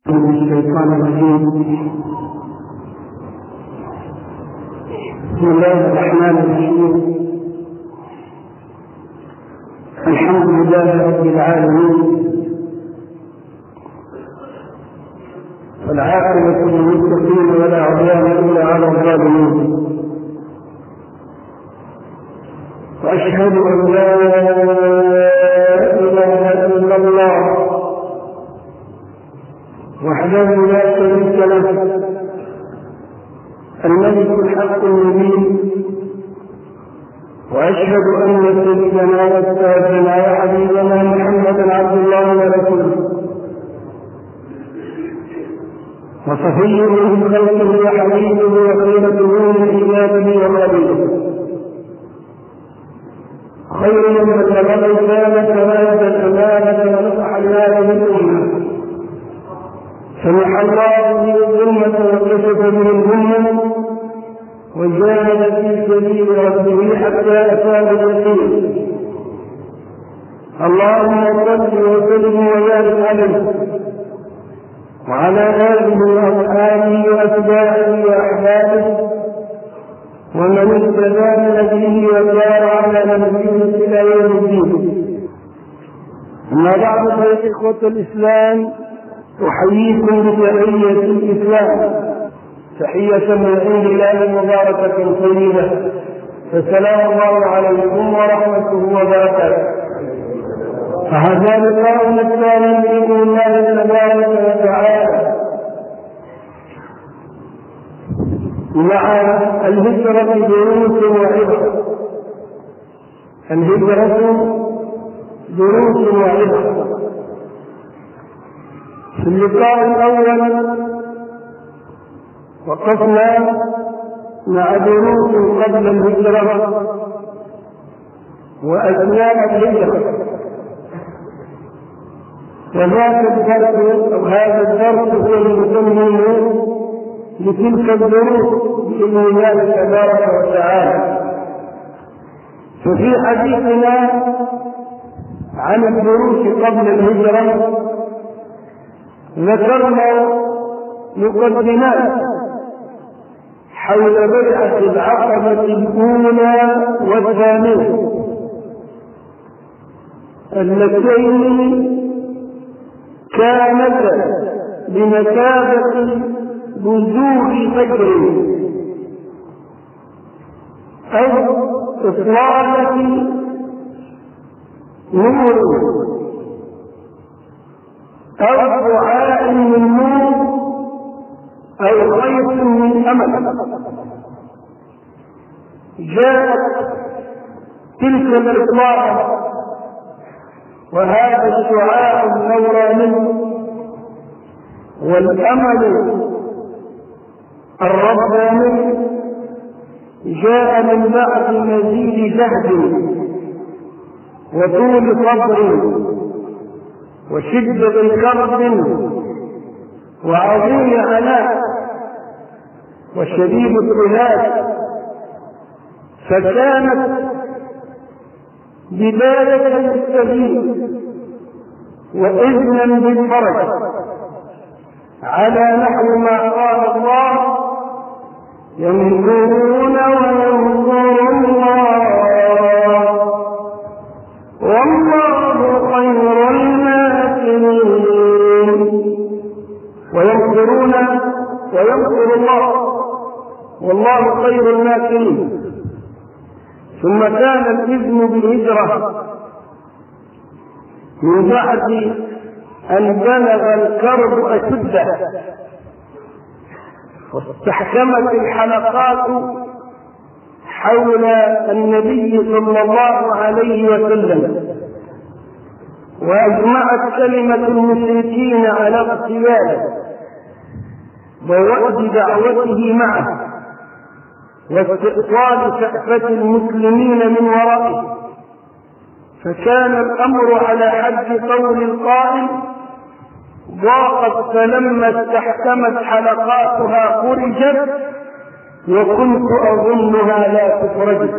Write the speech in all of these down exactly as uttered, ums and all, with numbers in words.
من الشيطان الرجيم. بسم الله الرحمن الرحيم. الحمد لله رب العالمين، والعاقبة للمتقين ولا عدوان إلا على الظالمين، وأشهد أن لا إله إلا الله وحده لا شريك له، الملك الحق المبين، وأشهد أن سيدنا وأستاذنا وحبيبنا محمدا عبد الله ورسوله وصفيه من خلقه وحبيبه وخيرته من عباده وقبيله، خير من بلغ الرسالة وأدى الأمانة ونصح الله للأمة، سمح الله به الظلمة وكشف به الغمة، وجاهد في سبيل ربه حتى أتاه اليقين. اللهم صل وسلم وبارك عليه وعلى آله وأصحابه وأتباعه وأحبابه ومن اهتدى بهديه وسار على نهجه إلى يوم الدين. أما بعد، فيا إخوة الإسلام، أحييكم بتحية الإسلام، تحية من عند الله مباركة طيبة، فسلام الله عليكم ورحمته وبركاته. فهذا لقاؤنا الثاني بإذن الله تبارك وتعالى مع الهجرة دروس وعبر. الهجرة دروس وعبر. في اللقاء الأول وقفنا مع دروس قبل الهجرة وأثناء الهجرة، وذاك الدرس أو هذا الدرس هو المسمى لتلك الدروس بإذن الله تبارك وتعالى. ففي حديثنا عن الدروس قبل الهجرة ذكرنا مقدمات حول بيعة العقبة الأولى والثانية اللتين كانتا بمثابة بزوغ فجر أو إطلالة نور أو دعاء من نور أو خيط من أمل. جاءت تلك الإطلاق وهذا الشعاع النوراني والأمل الرباني جاء من بعد مزيد جهد وطول صبر وشدة كرب وعظيم عناء وشديد اجتهاد، فكانت بداية للسبيل وإذنا بالفرج على نحو ما قال الله: ينظرون وينظر الله والله خير الماكرين. وينظرون وينظر الله والله خير الماكرين. ثم كان الإذن بالهجرة من بعد أن بلغ الكرب أشده واستحكمت الحلقات حول النبي صلى الله عليه وسلم، وأجمعت كلمة المشركين على اغتياله ووأد دعوته معه واستئصال شأفة المسلمين من ورائه، فكان الأمر على حد قول القائل: ضاقت فلما استحكمت حلقاتها خرجت وكنت أظنها لا تخرج.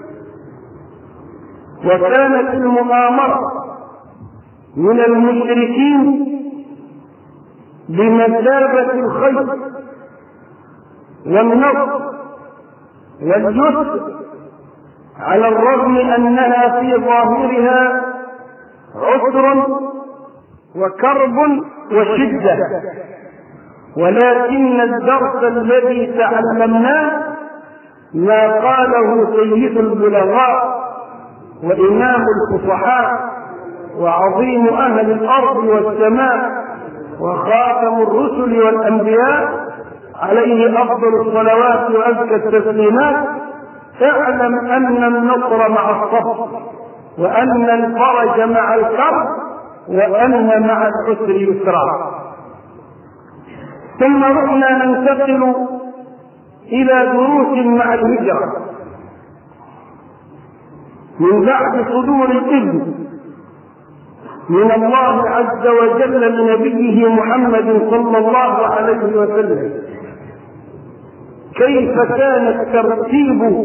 وكانت المؤامرة من المشركين بمثابة الخير والنصر واليسر، على الرغم أنها في ظاهرها عسر وكرب وشدة، ولكن الدرس الذي تعلمناه ما قاله سيد البلغاء وإمام الفصحاء وعظيم أهل الأرض والسماء وخاتم الرسل والأنبياء عليه أفضل الصلوات وأزكى التسليمات: اعلم أن النصر مع الصبر، وأن الفرج مع الكرب، وأن مع العسر يسرا. ثم رحنا ننتقل إلى دروس مع الهجرة من بعد صدور الإذن من الله عز وجل لنبيه محمد صلى الله عليه وسلم، كيف كان الترتيب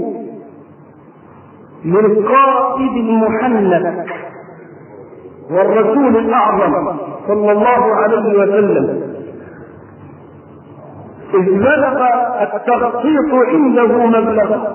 للقائد المحنك والرسول الأعظم صلى الله عليه وسلم، إذ بلغ التخطيط عنده مبلغ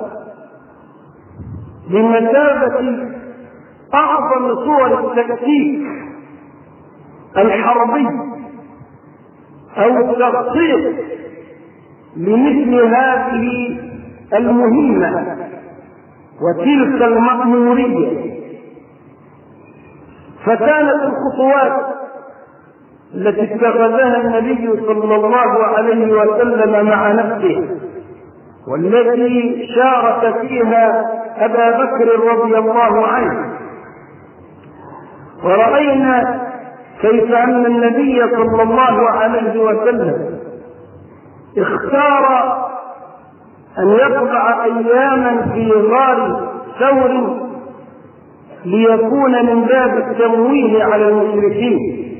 بمثابة أعظم صور التكتيك الحربي أو التخطيط لمثل هذه المهمة وتلك المأمورية. فكانت الخطوات التي اتخذها النبي صلى الله عليه وسلم مع نفسه، والتي شارك فيها أبا بكر رضي الله عنه، ورأينا كيف أن النبي صلى الله عليه وسلم اختار أن يقضع أياما في غار ثور ليكون من باب التمويه على المشركين،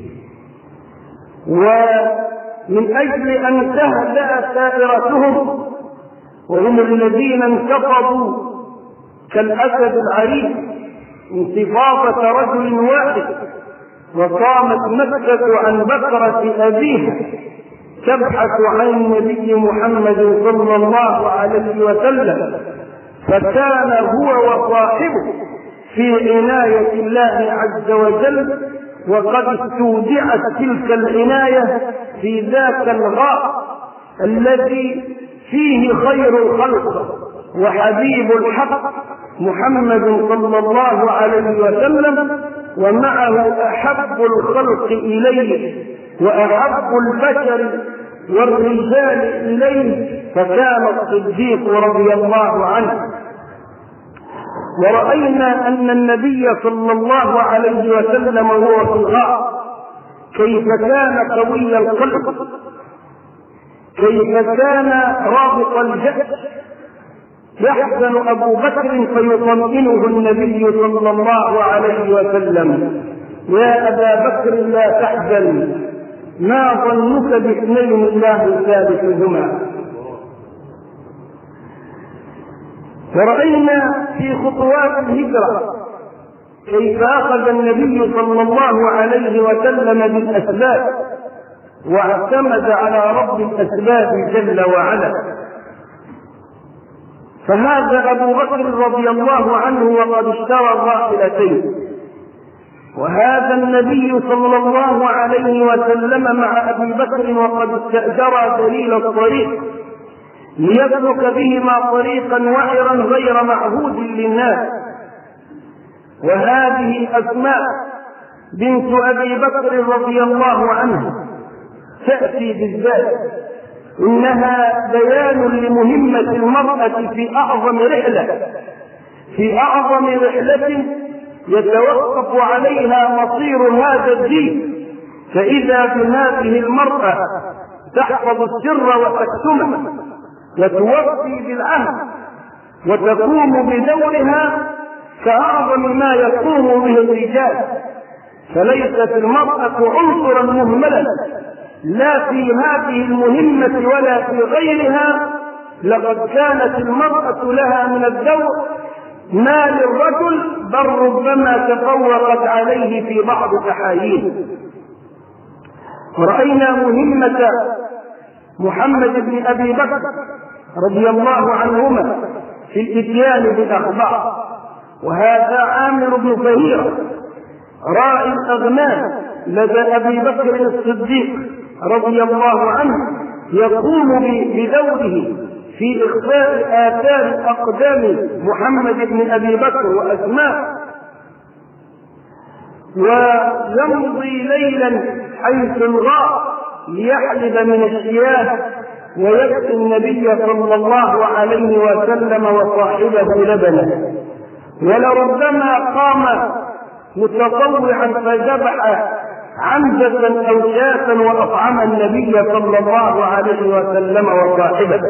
ومن أجل أن تهدأ سائرتهم، وهم الذين انتفضوا كالأسد العريف انتفاضة رجل واحد، وقامت مكة عن بكرة أبيها تبحث عن النبي محمد صلى الله عليه وسلم، فكان هو وصاحبه في عناية الله عز وجل، وقد استودعت تلك العناية في ذاك الغار الذي فيه خير الخلق وحبيب الحق محمد صلى الله عليه وسلم، ومعه أحب الخلق إليه وأحب البشر والرجال إليه، فكان الصديق رضي الله عنه. ورأينا أن النبي صلى الله عليه وسلم وهو في الغار كيف كان قوي القلب، كيف كان رابط الجأش، يحزن أبو بكر فيطمئنه النبي صلى الله عليه وسلم: يا أبا بكر لا تحزن، ما ظنك باثنين الله ثالثهما. ورأينا في خطوات الهجرة كيف أخذ النبي صلى الله عليه وسلم بالأسباب واعتمد على رب الأسباب جل وعلا. فهذا أبو بكر رضي الله عنه وقد اشترى الراحلتين، وهذا النبي صلى الله عليه وسلم مع أبي بكر وقد استأجر دليل الطريق ليسلك بهما طريقا وعرا غير معهود للناس. وهذه أسماء بنت أبي بكر رضي الله عنه تأتي بالذات، إنها بيان لمهمة المرأة في أعظم رحلة في أعظم رحلة يتوقف عليها مصير هذا الدين. فإذا بهذه المرأة تحفظ السر وتكتمه وتوفي بالعهد وتقوم بدورها كأعظم ما يقوم به الرجال، فليست المرأة عنصرا مهملا لا في هذه المهمة ولا في غيرها، لقد كانت المرأة لها من الدور ما للرجل، بل ربما تفوقت عليه في بعض الأحايين. ورأينا مهمة محمد بن أبي بكر رضي الله عنهما في الإتيان بالأخبار. وهذا عامر بن فهيرة راعي الأغنام لدى أبي بكر الصديق رضي الله عنه يقوم بدوره في إخفاء آثار أقدام محمد بن أبي بكر وأسماء، ويمضي ليلا حيث الغار ليحلب من الشياه ويسقي النبي صلى الله عليه وسلم وصاحبه لبنا، ولربما قام متطوعا فذبح عنزة أو شاة وأطعم النبي صلى الله عليه وسلم وصاحبه.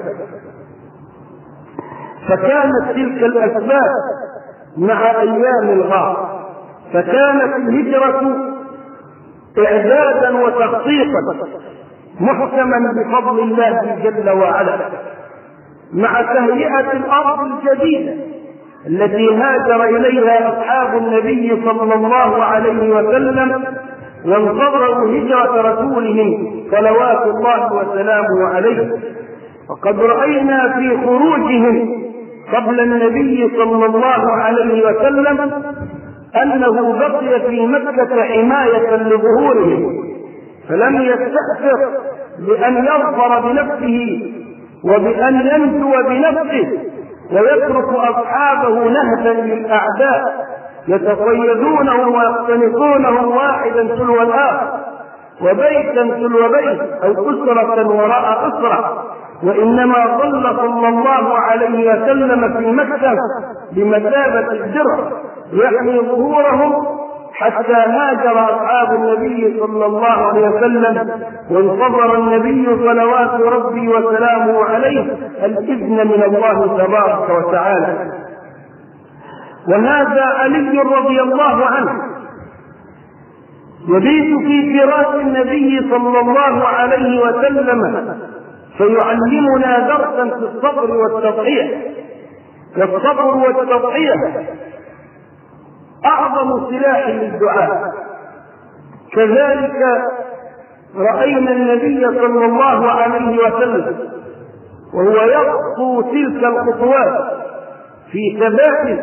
فكانت تلك الأسباب مع أيام الغار، فكانت الهجرة إعدادا وتخطيطا محكما بفضل الله جل وعلا، مع تهيئة الأرض الجديدة التي هاجر إليها أصحاب النبي صلى الله عليه وسلم وانتظروا هجرة رسولهم صلوات الله وسلامه عليه. وقد رأينا في خروجهم قبل النبي صلى الله عليه وسلم أنه بقي في مكة حماية لظهورهم، فلم يستأثر بأن يظفر بنفسه وبأن ينجو بنفسه ويترك أصحابه نهبا للأعداء يتصيدونه ويقتنصونه واحدا تلو الآخر وبيتا تلو بيت أو أسرة وراء أسرة، وإنما ظل صلى الله عليه وسلم في مكة بمثابة الدرع يحمي ظهورهم حتى هاجر أصحاب النبي صلى الله عليه وسلم، وانتظر النبي صلوات ربي وسلامه عليه الإذن من الله تبارك وتعالى. وهذا علي رضي الله عنه يبيت في فراش النبي صلى الله عليه وسلم فيعلمنا درسا في الصبر والتضحية. والصبر والتضحية أعظم سلاح للدعاء. كذلك رأينا النبي صلى الله عليه وسلم وهو يخطو تلك الخطوات في ثبات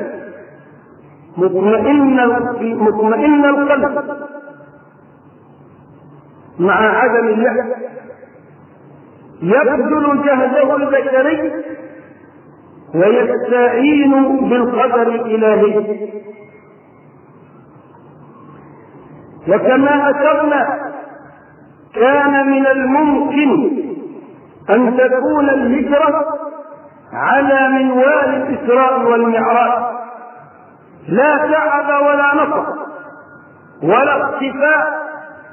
مطمئن مطمئن القلب مع عدم اليأس، يبذل جهده البشري ويستعين بالقدر الإلهي. وكما أشرنا كان من الممكن أن تكون الهجرة على منوال الإسراء والمعراج، لا تعب ولا نصب ولا اختفاء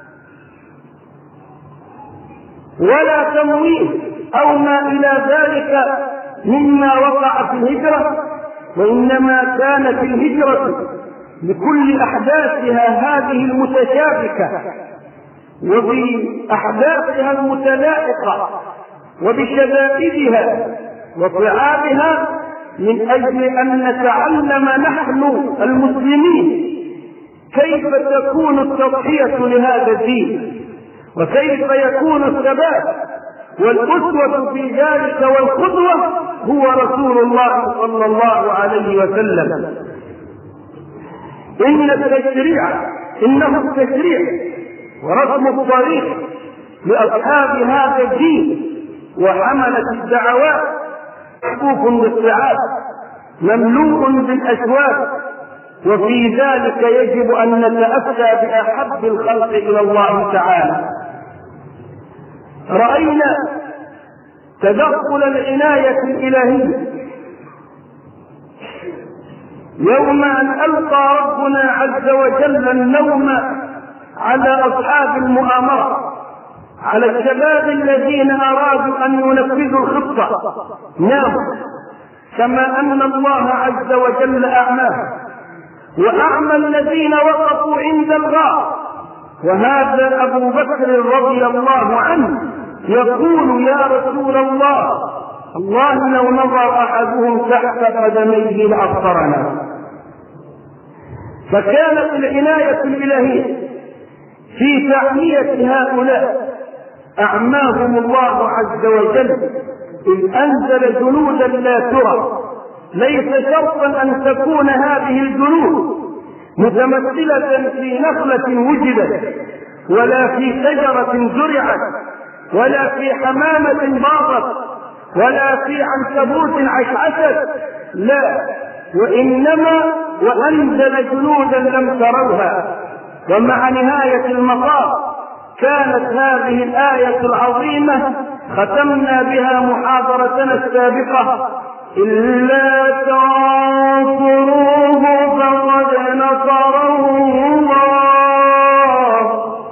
ولا تمويه أو ما إلى ذلك مما وقع في الهجرة، وإنما كانت الهجرة بكل أحداثها هذه المتشابكة وبأحداثها المتلائقة وبشدائدها وصعابها من أجل أن نتعلم نحن المسلمين كيف تكون التضحية لهذا الدين، وكيف يكون الثبات والأسوة في ذلك والقدوة هو رسول الله صلى الله عليه وسلم. إن التشريع إنه التشريع ورسم الطريق لأصحاب هذا الدين وحملة الدعوات محفوف بالسعادة مملوء بالأشواق، وفي ذلك يجب أن نتأسى بأحب الخلق إلى الله تعالى. رأينا تدخل العناية الإلهية يوم أن ألقى ربنا عز وجل النوم على أصحاب المؤامرة، على الشباب الذين أرادوا أن ينفذوا الخطة ناموا، كما أن الله عز وجل أعماهم وأعمى الذين وقفوا عند الغار. وهذا أبو بكر رضي الله عنه يقول يا رسول الله الله لو نظر أحدهم تحت قدميه لأبصرنا. فكانت العناية الإلهية في تحمية هؤلاء أعماهم الله عز وجل، إذ أنزل جنودا لا ترى. ليس شرطا أن تكون هذه الجنود متمثلة في نخلة وجدت، ولا في شجرة زرعت، ولا في حمامة باضت، ولا في عنكبوت عشعشت، لا، وإنما وأنزل جنودا لم تروها. ومع نهاية المطاف كانت هذه الآية العظيمة ختمنا بها محاضرتنا السابقة: إلا تنصروه فقد نصره الله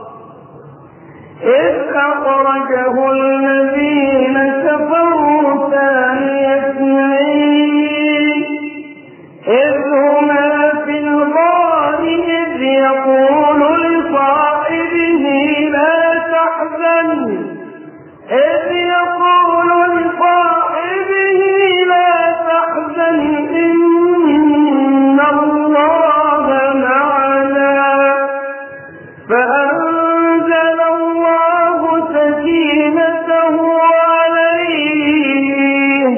إذ أخرجه الذين كفروا ثاني اثنين إذ هما في الغار إذ يقول لصاحبه لا تحزن إذ يقول لصاحبه لا تحزن إن الله معنا فأنزل الله سكينته عليه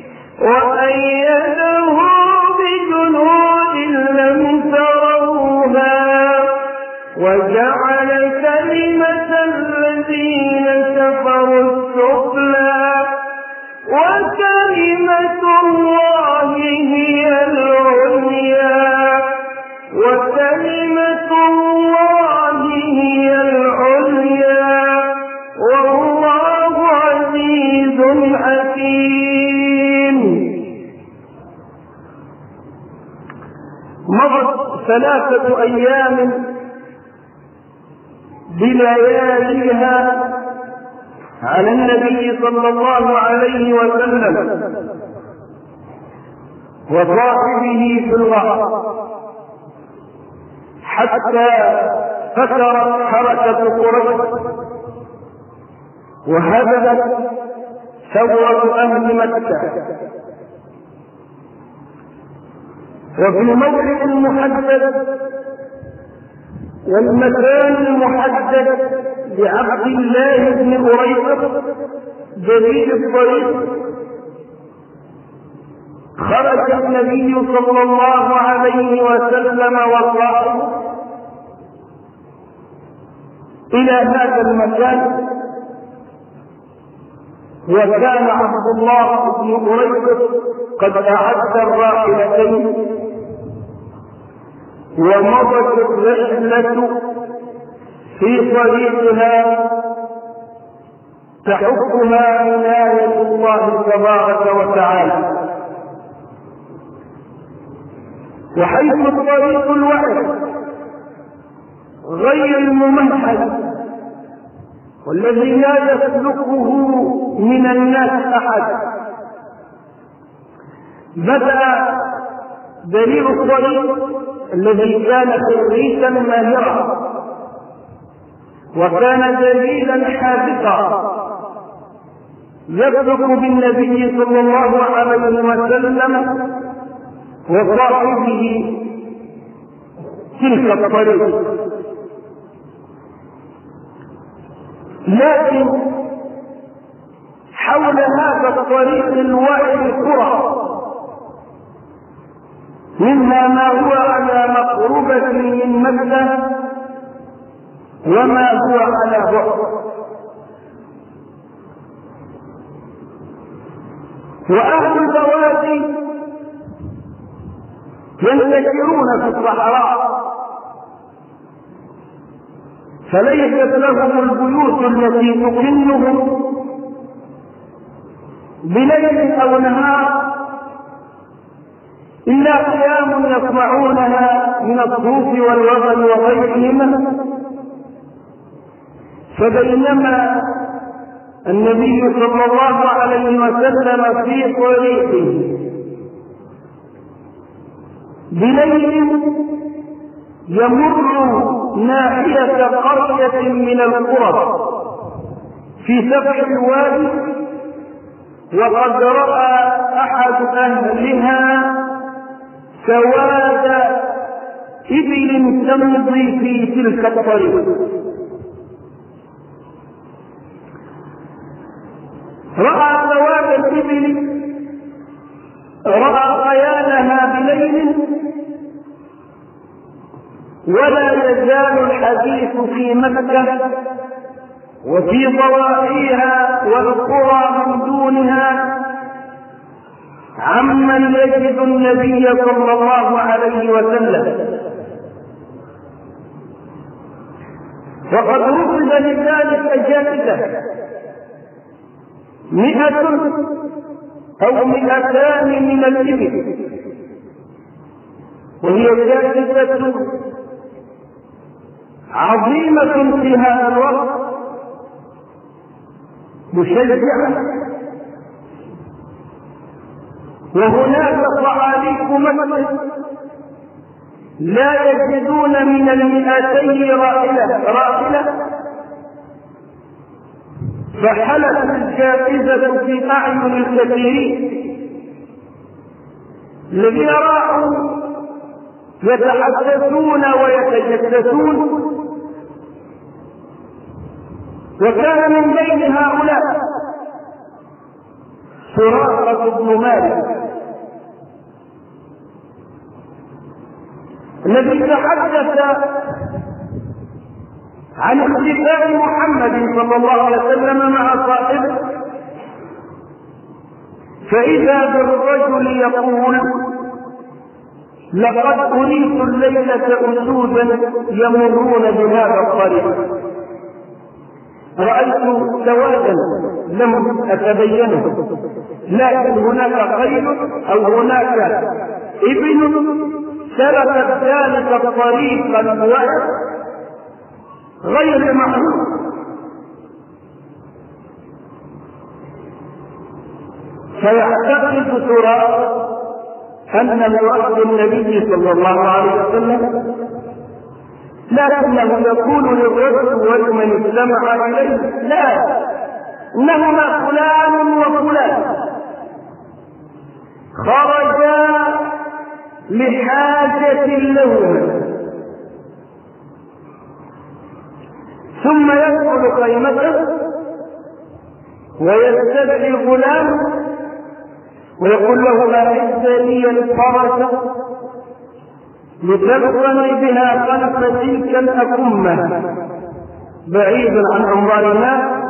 وأيده بجنود لم تروها وجعل كلمة الذين كفروا السفلى وكلمة الله هي العليا وكلمة الله هي العليا والله عزيز حكيم. مضت ثلاثة أيام بلياليها على النبي صلى الله عليه وسلم وصاحبه في الغار حتى فترت حركة قريش وهدمت ثورة أهل مكة. وفي الموعد المحدد والمكان المحدد لعبد الله بن أريقط جليل الطريق خرج النبي صلى الله عليه وسلم وصحبه إلى هذا المكان. وكان عبد الله بن أريقط قد أعد الراحلتين ومضت الرحلة في طريقها تحكها عناية الله تبارك وتعالى. وحيث الطريق الوحيد غير الممهد والذي لا يسلكه من الناس أحد، بدأ دليل الطريق الذي كان خريجا ماهرا وكان دليلا حاذقا يسلك بالنبي صلى الله عليه وسلم وصاحبه تلك الطريق. لكن حول هذا الطريق الواحد قرى، منها ما هو على مقربة من مكة وما هو على بعد. وأهل البوادي ينتشرون في الصحراء فليست لهم البيوت التي تكنهم بليل أو نهار إلا قيام يصنعونها من الصوف والوغل وغيرهما. فبينما النبي صلى الله عليه وسلم في طريقه بليل يمر ناحية قرية من القرى في سبع الوادي، وقد رأى أحد أهلها سواد إبل تمضي في تلك الطريق، رأى سواد الإبل، رأى خيالها بليل، ولا يزال الحديث في مكة وفي ضواحيها والقرى من دونها عمن يجد النبي صلى الله عليه وسلم. وقد رصد لذلك جائزة مئة أو مئتان من الإبل، وهي جائزة عظيمة في هذا الوقت مشجعة. وهناك صعاليك مكة لا يجدون من المئتين راحلة راحلة فحلت الجائزة في أعين الكثيرين الذين راحوا يتحدثون ويتجسسون. وكان من بين هؤلاء سراقة بن مالك الذي تحدث عن اختفاء محمد صلى الله عليه وسلم مع صاحبه، فإذا بالرجل يقول: لقد أريت الليلة أسودا يمرون بهذا الطريق، رأيت سوادا لم أتبينه، لكن هناك خيل أو هناك إبل سلكت ذلك الطريق الوعد غير معروف. فيعتقد سراق أن الوعد النبي صلى الله عليه وسلم، لكنه يقول للرجل ولمن استمع إليه: لا، إنهما فلان وفلان خرجا لحاجة لهما، ثم يدخل خيمته ويستدعي الغلام ويقول له: أعد لي الفرس لتلقني بها خلف تلك الأكمة بعيدا عن أنظار الناس،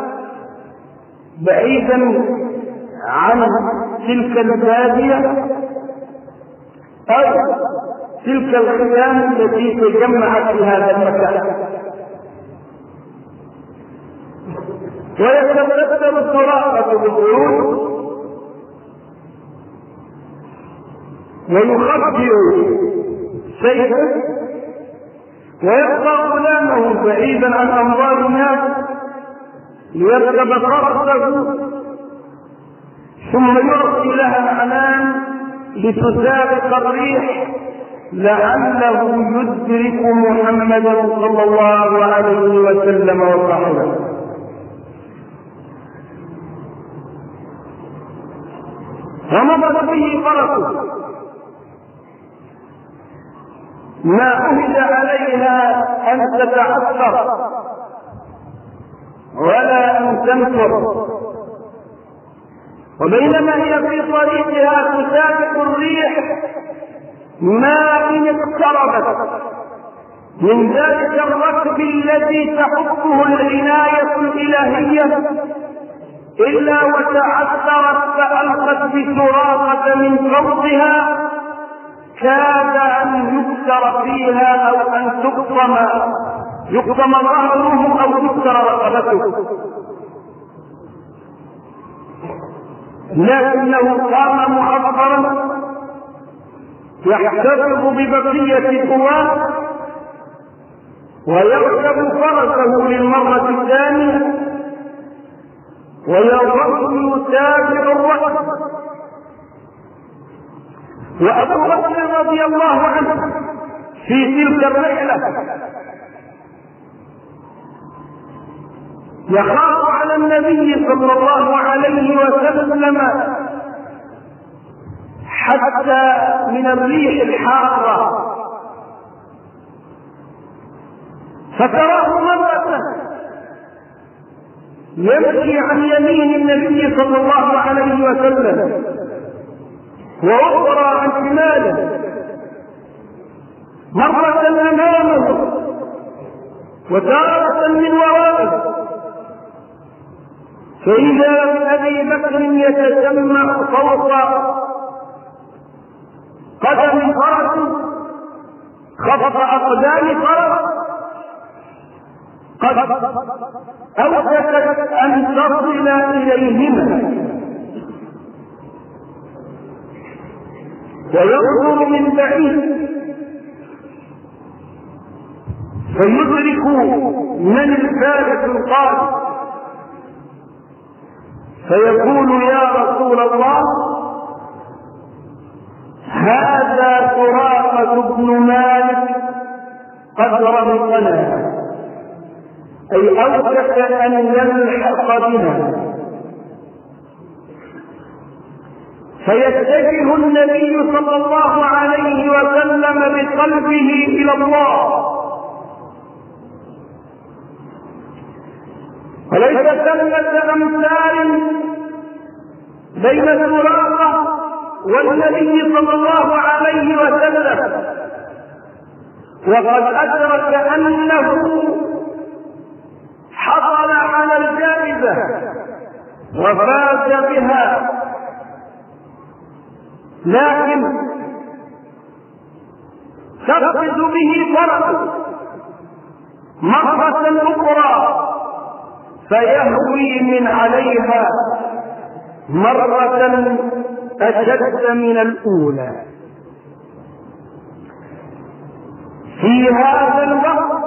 بعيدا عن تلك البادية أو تلك الخيام التي تجمعت في هذا المكان. ويتبدل سراقة بالخروج ويخبئ سيفه ويبقى غلامه بعيدا عن أنظار الناس ليركب فرسه، ثم يرسل لها أعلام لتسابق الريح لعله يدرك محمدا صلى الله عليه وسلم وصحبه. ومضت به فرسه ما عهد عليها أن تتعثر ولا أن تنفر، وبينما هي في طريقها تسابق الريح ما إن اقتربت من ذلك الركب الذي تحكه العناية الإلهية إلا وتعثرت فألقت بسراقة من فوقها، كاد أن يكسر فيها أو أن تقطم يقطم ظهره أو تكسر رقبته، لكنه قام معبرا يحتفظ ببقية قواه ويركب فرسه للمرة الثانية ويظل يتابع الركب. وأبو بكر رضي الله عنه في تلك الرحلة يخاف على النبي صلى الله عليه وسلم حتى من الريح الحارة، فتراه مرة يمشي عن يمين النبي صلى الله عليه وسلم وأخرى عن شماله، مرة أمامه وتارة من ورائه. فإذا بأبي بكر يتسمع صوت قدم فرس خفق أقدام فرس قد أوشكت أن تصل إليهما، وينظر من بعيد فيدرك من الفارس القادم، فيقول يا رسول الله هذا سراقة بن مالك قد ربطنا، أي أوشك أن يلحق بنا. فيتجه النبي صلى الله عليه وسلم بقلبه إلى الله، وليس ثمة أمثال بين سراقة والنبي صلى الله عليه وسلم، وقد أدرك أنه حصل على الجائزة وفاز بها، لكن تفقد به فرس مرة أخرى فيهوي من عليها مرة أشد من الأولى. في هذا الوقت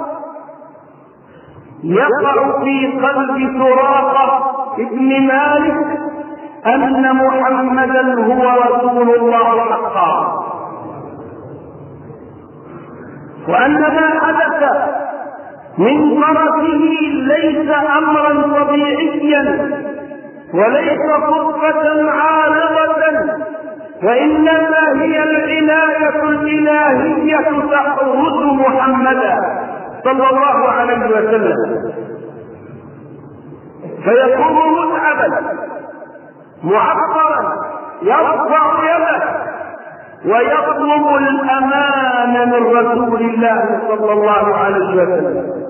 يقع في قلب سراقة ابن مالك أن محمدا هو رسول الله حقا، وأن ما حدث من فرسه ليس أمرا طبيعيا وليس صدفة عارضة، وإنما هي العناية الإلهية تحرس محمدا صلى الله عليه وسلم. فيكون متعبا معبرا يرفع يده ويطلب الأمان من رسول الله صلى الله عليه وسلم،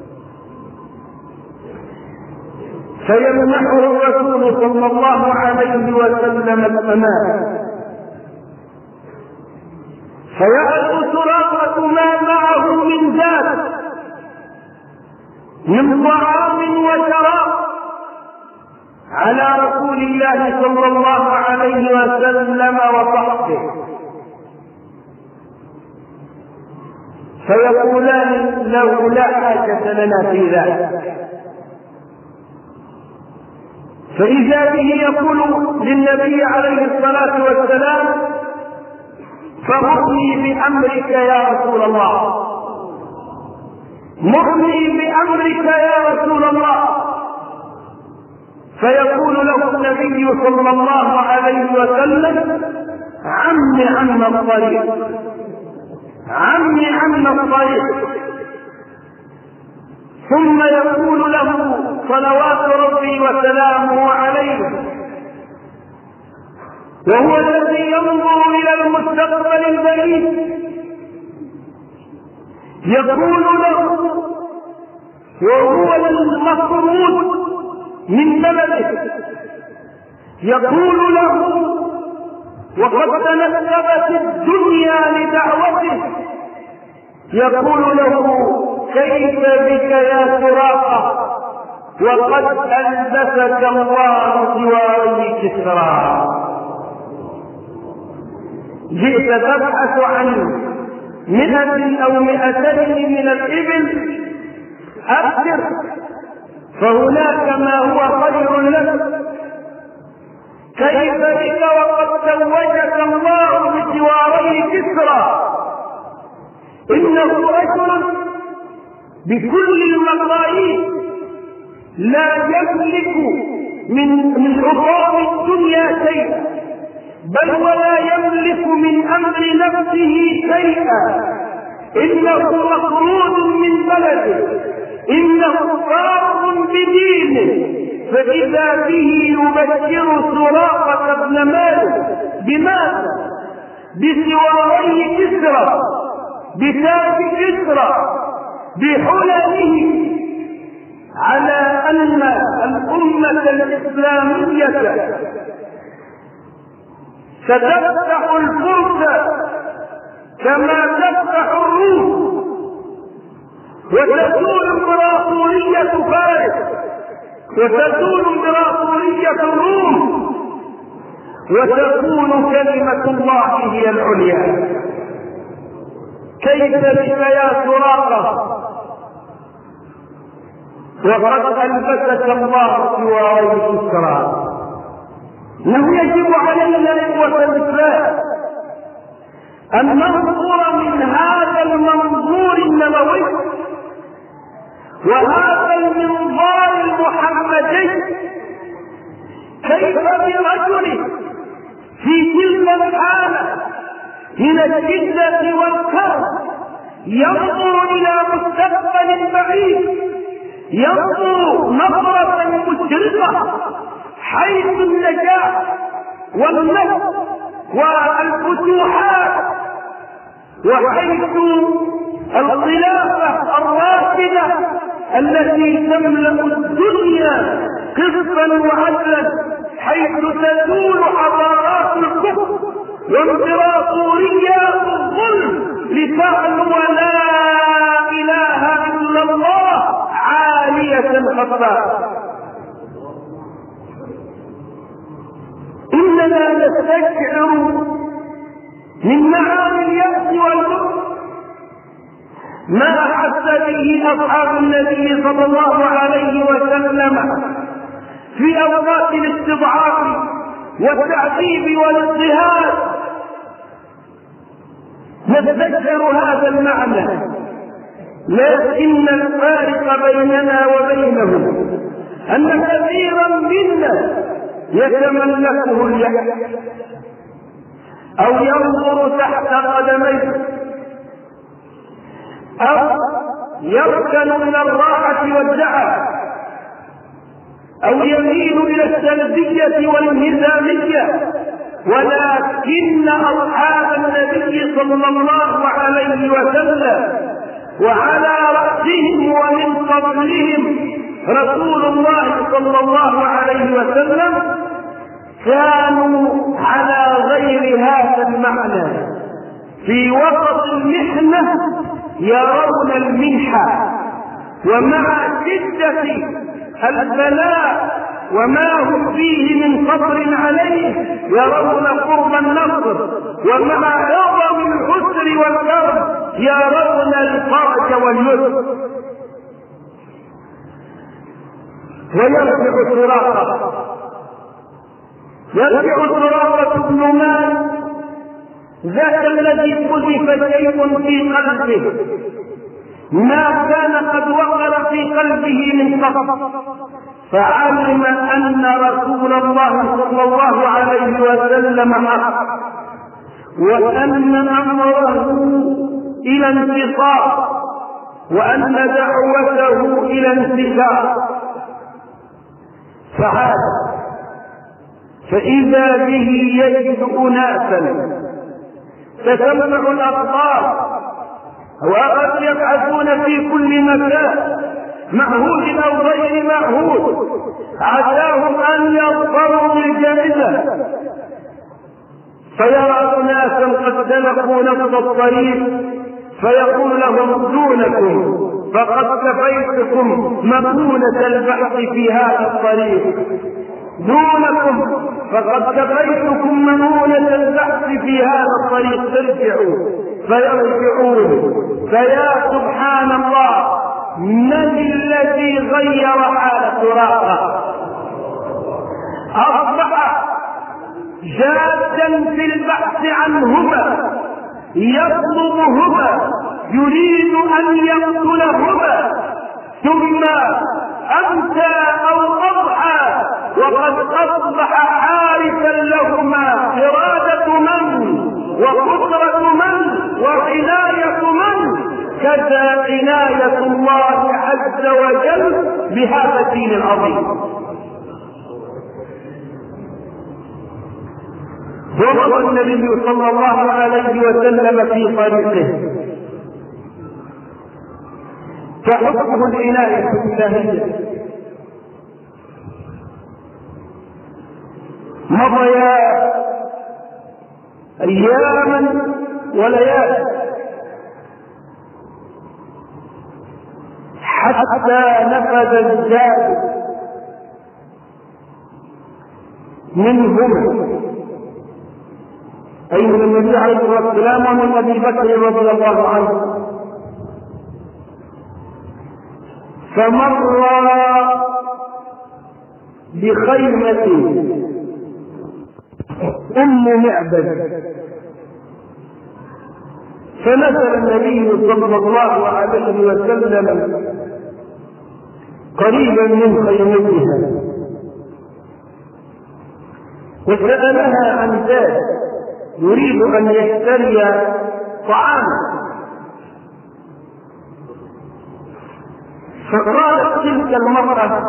فيمنحه الرسول صلى الله عليه وسلم الأمان. فيأخذ سراقة ما معه من ذات من طعام وشراب على رسول الله صلى الله عليه وسلم وصحبه، فيقولان له لا حاجة لنا في ذلك. فإذا به يقول للنبي عليه الصلاة والسلام فمرني بأمرك يا رسول الله، مرني بأمرك يا رسول الله. فيقول له النبي صلى الله عليه وسلم عمي عنا الطريق، عمي عنا الطريق. ثم يقول له صلوات ربي وسلامه عليه وهو الذي ينظر إلى المستقبل البعيد، يقول له وهو المطرود من بلده، يقول له وقد تنكبت الدنيا لدعوته، يقول له كيف بك يا سراقة وقد ألبسك الله سواري كسرى، جئت تبحث عن مئة أو مئتين من الإبل، أبشر فهناك ما هو خير لك. كيف بك وقد زوجك الله بسواري كسرى، إنه رجل بكل المقاييس لا يملك من من عقاب الدنيا شيئا، بل ولا يملك من أمر نفسه شيئا، إنه مطرود من بلده، إنه فار بدينه، فإذا به يبشر سراقة بن مالك بماذا؟ بسواري كسرى، بتاج كسرى، بحلله، على أن الأمة الإسلامية ستفتح الفرس كما تفتح الروم، وتزول امبراطورية فارس، وتزول امبراطورية الروم، وتكون كلمة الله هي العليا. كيف بك يا سراقة وقد ألبسك الله سواري كسرى؟ إنه يجب علينا إخوة الإسلام أن ننظر من هذا المنظور النبوي وهذا المنظار المحمدي، كيف برجل في تلك الحالة من الشدة والكرب ينظر إلى مستقبل بعيد، ينظر نظرة مشرقة حيث النجاح والنصر والفتوحات، وحيث الخلافة الراشدة التي تملأ الدنيا قسطا وعدلا، حيث تزول حضارات الكفر وامبراطوريات الظلم لتعلو لا إله إلا الله عالية خفاء. إننا نستشعر من معاني اليأس والبؤس ما أحس به أصحاب النبي صلى الله عليه وسلم في أوقات الاستضعاف والتعذيب والاضطهاد. نستشعر هذا المعنى، لكن الفارق بيننا وبينهم أن كثيرا منا يتملكه اليأس أو ينظر تحت قدميه أو يركن من الراحة والدعة أو يميل إلى السلبية والانهزامية، ولكن أصحاب النبي صلى الله عليه وسلم وعلى رأسهم ومن فضلهم رسول الله صلى الله عليه وسلم كانوا على غير هذا المعنى. في وسط المحنة يرون المنحة، ومع شدة البلاء وما هم فيه من صبر عليه يرون قرب النصر، ومع عظم العسر والكرب يرون الفرج واليسر. ويرجع سراقة يرجع سراقة بن مالك ذاك الذي قذف شيء في قلبه ما كان قد وقر في قلبه من قبل، فعلم أن رسول الله صلى الله عليه وسلم حق، وأن أمره إلى انتصار، وأن دعوته إلى انتشار. فعاد فإذا به يجد أناسا تسمع الأخبار وقد يبحثون في كل مكان، معهود أو غير معهود، عساهم أن يظفروا بالجائزة، فيرى أناسا قد سلكوا نفس الطريق فيقول لهم دونكم فقد كفيتكم مكونة البحث في هذا الطريق، دونكم فقد كفيتكم مكونة البحث في هذا الطريق، ترجعوا. فيرجعون، فيا سبحان الله، من الذي غير حال سراقة؟ أصبح جادا في البحث عنهما، يطلبهما، يريد أن يقتلهما، ثم أمسى أو أضحى وقد أصبح عارفا لهما إرادة من وقدرة من وعناية من، كذا عناية الله عز وجل بهذا الدين العظيم. وضع النبي صلى الله عليه وسلم في طريقه تحكه العناية الإلهية. مضيا أياما وليالي حتى نفذ الزاد منهم، أي من النبي عليه الصلاة والسلام ومن أبي بكر رضي الله عنه. فمر بخيمة أم معبد، فنزل النبي صلى الله عليه وسلم قريبا من خيمتها وسألها عن ذلك، يريد أن يشتري طعاما. فقالت تلك المرأة: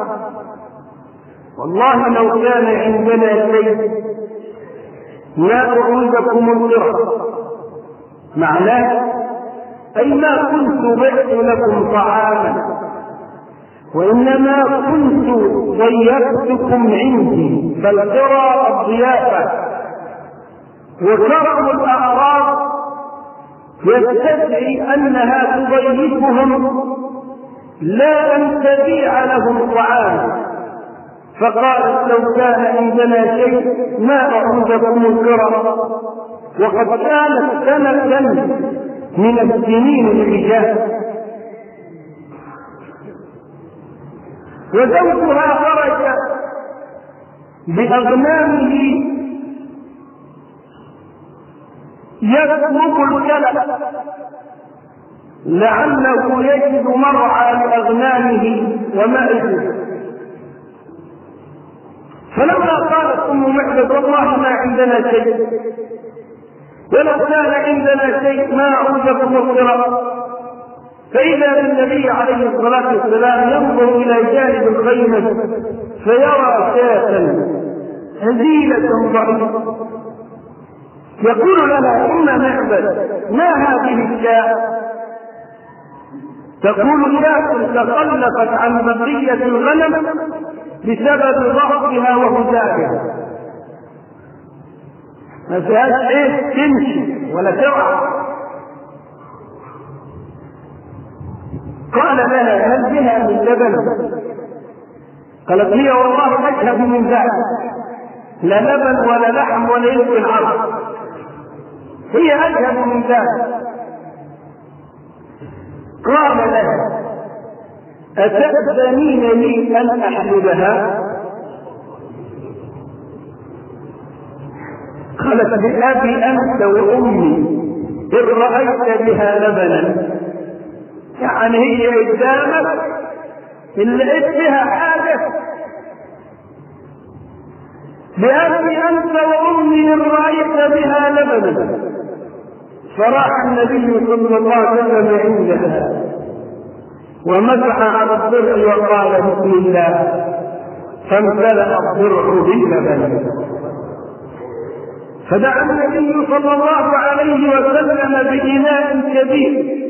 والله لو كان عندنا شيء لا أعودكم القرى. معناه أي ما كنت بعت لكم طعاما، وإنما كنت ضيفتكم عندي. فالقرى الضيافة، وكرم الأعراض يستدعي أنها تضيفهم لا أن تبيع لهم طعام. فقالت: لو كان عندنا شيء ما أعودكم القرى، وقد كانت سنة من السنين الحجاز. وزوجها خرج بأغنامه يطلب الكلب لعله يجد مرعى لأغنامه ومائده. فلما قالت أم معبد: والله ما عندنا شيء، ولو كان عندنا شيء ما أعودكم القرى، فإذا بالنبي عليه الصلاة والسلام ينظر إلى جانب الخيمة فيرى شاة هزيلة ضعيفة. يقول لنا: أم معبد، ما هذه الشاة؟ تقول: شاة تخلفت عن بقية الغنم بسبب ضعفها وهزالها، ما فيهاش ايه تمشي ولا ترعى. قال لها: هل بها من لبن؟ قالت: هي والله أشهد من ذلك، لا لبن ولا لحم ولا يمكن عرض، هي أشهد من ذلك. قال لها: أتأذنين لي أن أحلبها؟ قالت: بأبي أنت وأمي إن رأيت بها لبنا، يعني هي قدامك إن لقيت بها حاجة، بأبي أنت وأمي إن رأيت بها لبنا. فراح النبي صلى الله عليه وسلم عندها ومسح على الضرع وقال: بسم الله، فامتلأ الضرع باللبن. فدعا النبي صلى الله عليه وسلم بإناء كبير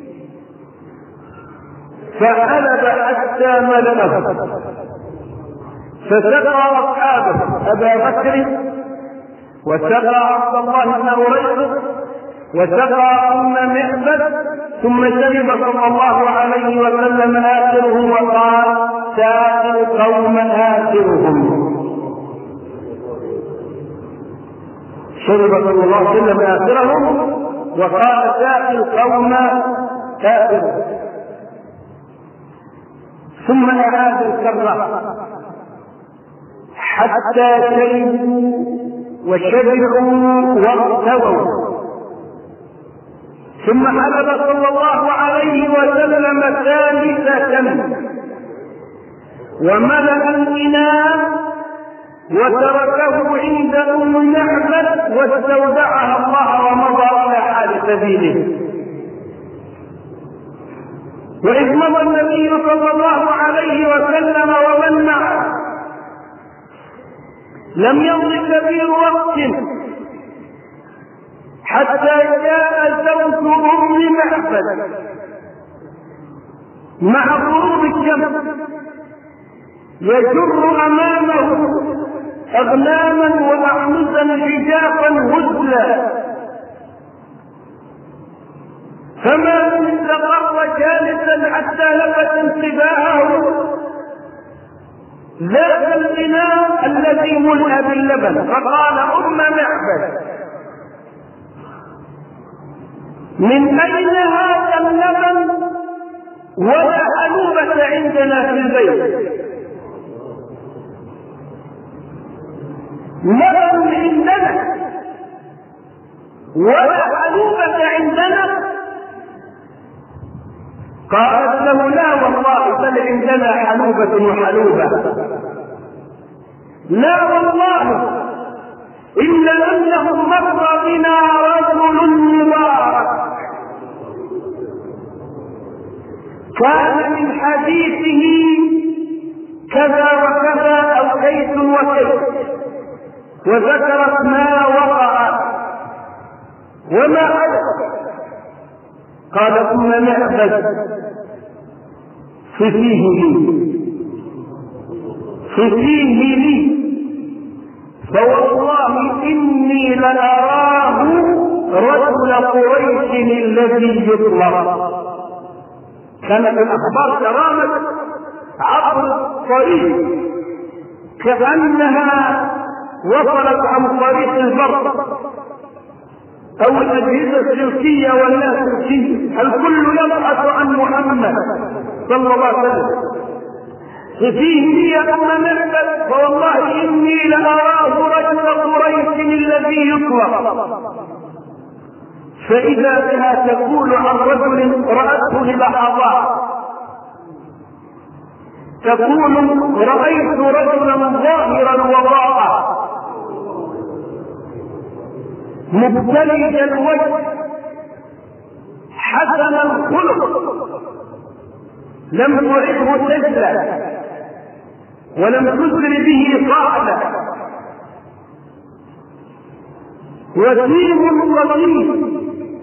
فحلب حتى ملأه، فسقى أصحابه أبا بكر وسقى عبد الله بن أريقط وسقى أم معبد، ثم شرب صلى الله عليه وسلم آخرهم وقال: ساقي القوم آخرهم. شرب صلى الله عليه وسلم آخرهم وقال: ساقي القوم آخرهم. ثم أعاد الكرة حتى شربوا وشبعوا واغتووا، ثم حلب صلى الله عليه وسلم ثالثة وملأ الإناء وتركه عند أم معبد واستودعها الله ومضى على حال سبيله. وإذ مضى النبي صلى الله عليه وسلم ومن معه لم يمض كثير وقت حتى جاء زوج أم معبد مع غروب الشمس يجر أمامه أغلاما وأعمزا حجابا هزلا، فما استقر جالسا حتى لفت انتباهه ذاك الإناء الذي ملأ باللبن، فقال: أم معبد، من أين هذا اللبن ولا حلوبة عندنا في البيت؟ لبن عندنا ولا حلوبة عندنا؟ قالت له: لا والله، بل عندنا حلوبة وحلوبة. لا والله، إلا أنه مر بنا رجل مبارك كان من حديثه كذا وكذا أو كيس وكيس، وذكرت ما وقع وما حدث. قال: ثم معبد ففيه لي ففيه لي فوالله إني لأراه رجل قريش الذي يطلق. كانت الأخبار كرامة عبر الطريق كأنها وصلت عن طريق البر أو الأجهزة السلكية واللاسلكية، الكل يبحث عن محمد صلى الله عليه وسلم. ففيه لي أم معبد فوالله إني لأراه رجل قريش الذي يطلق. فإذا بها تقول عن رجل رأته للحظات، تقول: رأيت رجلا ظاهر الوضاء مبتلج الوجه حسن الخلق، لم تعده سجلا ولم تسر به صعدا، وسيم لطيف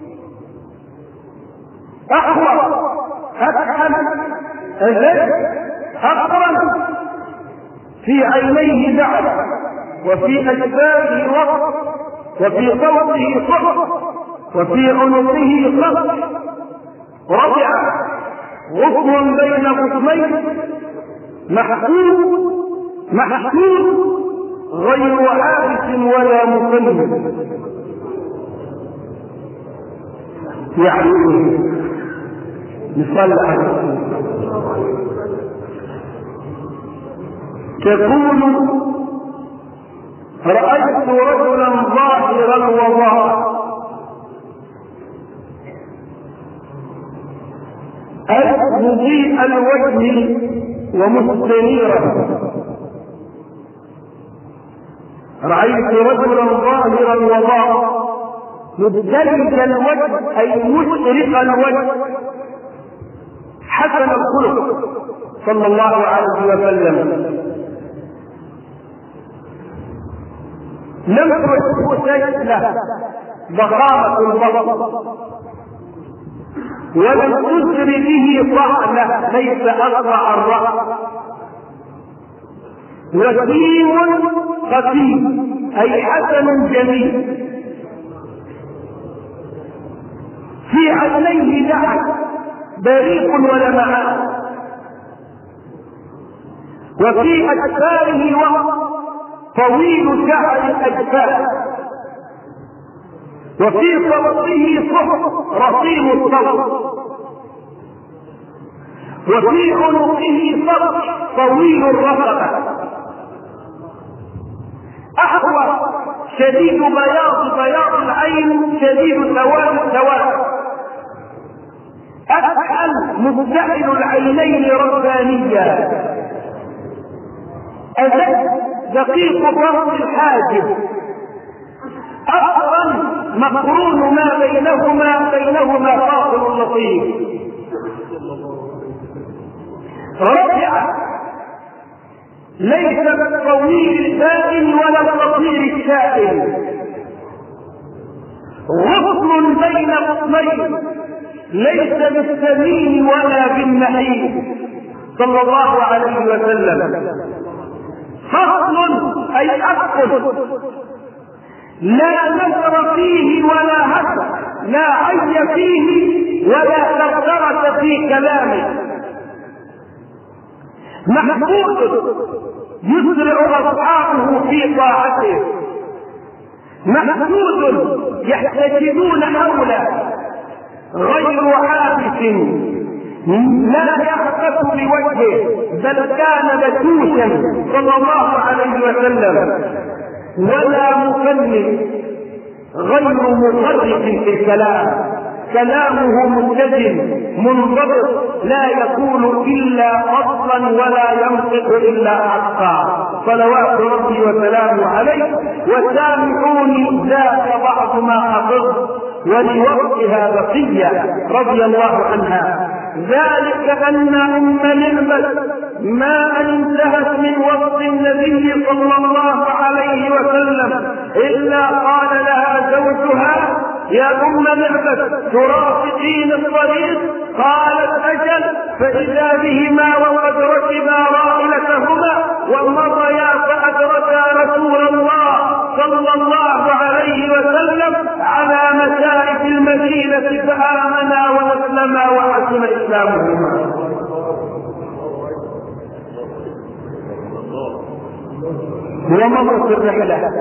أحوى أكحل أجل أقرن، في عينيه دعم، وفي أجباره وقت، وفي صوته صوت، وفي عنقه صوت، ربع غصن بين غصنين، محكوم محكوم غير عابس ولا مصمم. يعني نصلح تقول: رأيت رجلا ظاهر الوضاء مضيء الوجه ومستنيرا، رأيت رجلا ظاهر الوضاء مبتلج الوجه أي مشرق الوجه حسن الخلق صلى الله عليه وسلم، لم تعده سجلة ضخامة البصر ولم تسر به طعنة ليس أسرع الرأس، وسيم خفيف أي حسن جميل، في عينيه دعم بريق ولمعان، وفي أجفاره وقت طويل شعر الأجفاف، وفي صوته صوت رصين الصوت، وفي عنقه صوت طويل الرقبة، أحوى شديد بياض بياض العين شديد سواد السواد، أكحل مفتعل العينين ربانيا، أزد دقيق الرأس الحاجب، أقرن مقرون ما بينهما بينهما فاصل لطيف. رفعت، ليس بالطويل البائن ولا القصير الشائن، غصن بين غصنين، ليس بالسمين ولا بالنحيل صلى الله عليه وسلم. فصل أي أفصل، لا نثر فيه ولا هتر، لا عي فيه ولا كثرة في كلامه، محمود يسرع أصحابه في طاعته، محمود يحتشدون حوله، غير عابس لا يعبث بوجهه، بل كان بشوشا صلى الله عليه وسلم، ولا مفلس غير مفرط في الكلام، كلامه متزن منضبط، لا يقول الا فصلا ولا ينطق الا حقا، صلوات ربي وسلامه عليه. وسامحوني ذاك بعض ما حفظت ولوقتها بقيه رضي الله عنها، ذلك ان ام نعمه ما انتهت من وصف النبي صلى الله عليه وسلم الا قال لها زوجها: يا ام نعمه ترافقين الطريق؟ قالت: اجل. فاذا بهما وقد ركبا راحلتهما ومضيا فادركا رسول الله صلى الله عليه وسلم على مسائف المدينه فامنا واسلما وحسن اسلامهما. ومضت الرحله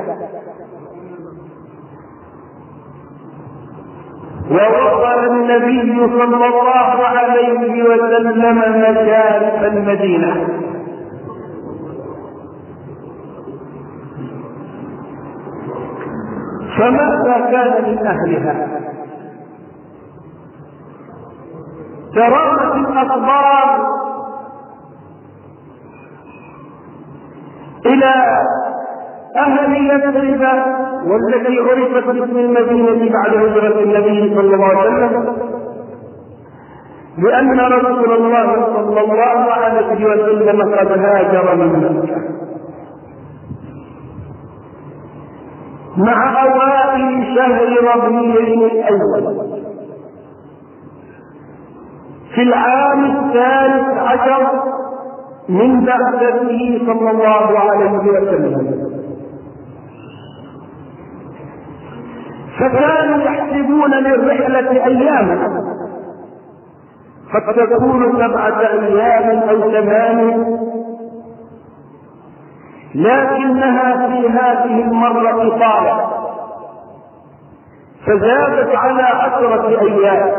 ووصل النبي صلى الله عليه وسلم مشارف المدينة، فماذا كان من أهلها؟ ترامت الأخبار إلى أهل يثرب والتي عرفت باسم المدينة بعد هجرة النبي صلى الله عليه وسلم، لأن رسول الله صلى الله عليه وسلم قد هاجر من مكة مع أوائل شهر ربيع الأول في العام الثالث عشر من بعثته صلى الله عليه وسلم، فكانوا يحسبون للرحلة أياما، قد تكون سبعة أيام أو ثمان، لكنها في هذه المرة طالت فزادت على عشرة أيام،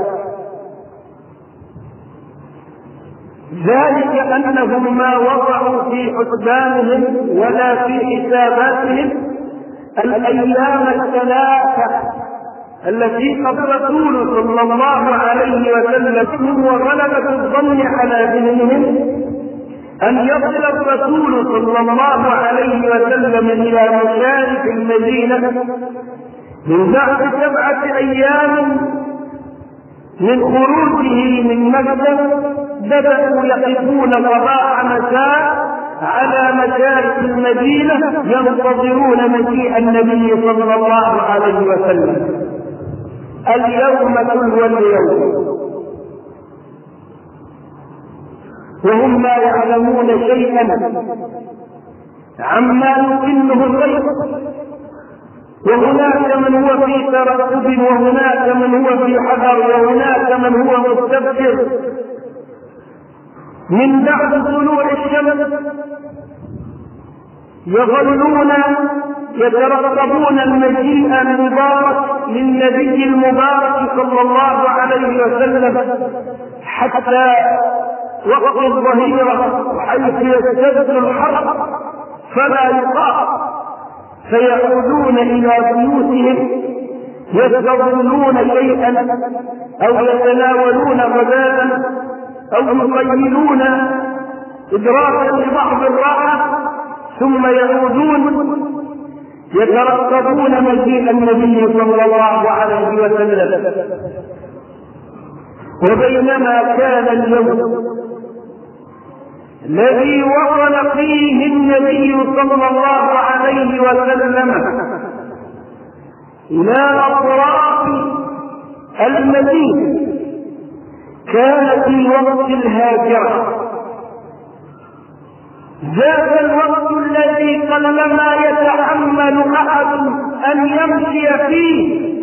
ذلك أنهم ما وضعوا في حسبانهم ولا في حساباتهم الأيام الثلاثة التي قد رسول صلى الله عليه وسلم وغلبة الظن على ذهنهم أن يصل الرسول صلى الله عليه وسلم إلى مشارف المدينة من بعد سبعة أيام من خروجه من مكة. بدأوا يقفون صباح مساء على مشارف المدينة ينتظرون مجيء النبي صلى الله عليه وسلم اليوم تلو اليوم، وهم لا يعلمون شيئا عما يمكنه الغيب، وهناك من هو في ترقب وهناك من هو في حذر وهناك من هو مستبشر. من بعد طلوع الشمس يظلون يترقبون المجيء المبارك للنبي المبارك صلى الله عليه وسلم حتى وقت الظهيرة حيث يشتد الحر فلا يطاق، فيعودون إلى بيوتهم يستظلون شيئا أو يتناولون غداء أو يقيلون إدراكا لبعض الراحة، ثم يعودون يترقبون مجيء النبي صلى الله عليه وسلم. وبينما كان اليوم الذي وصل فيه النبي صلى الله عليه وسلم إلى أطراف المدينة كان في وقت الهاجرة. ذاك الوقت الذي قلما يتحمل أحد أن يمشي فيه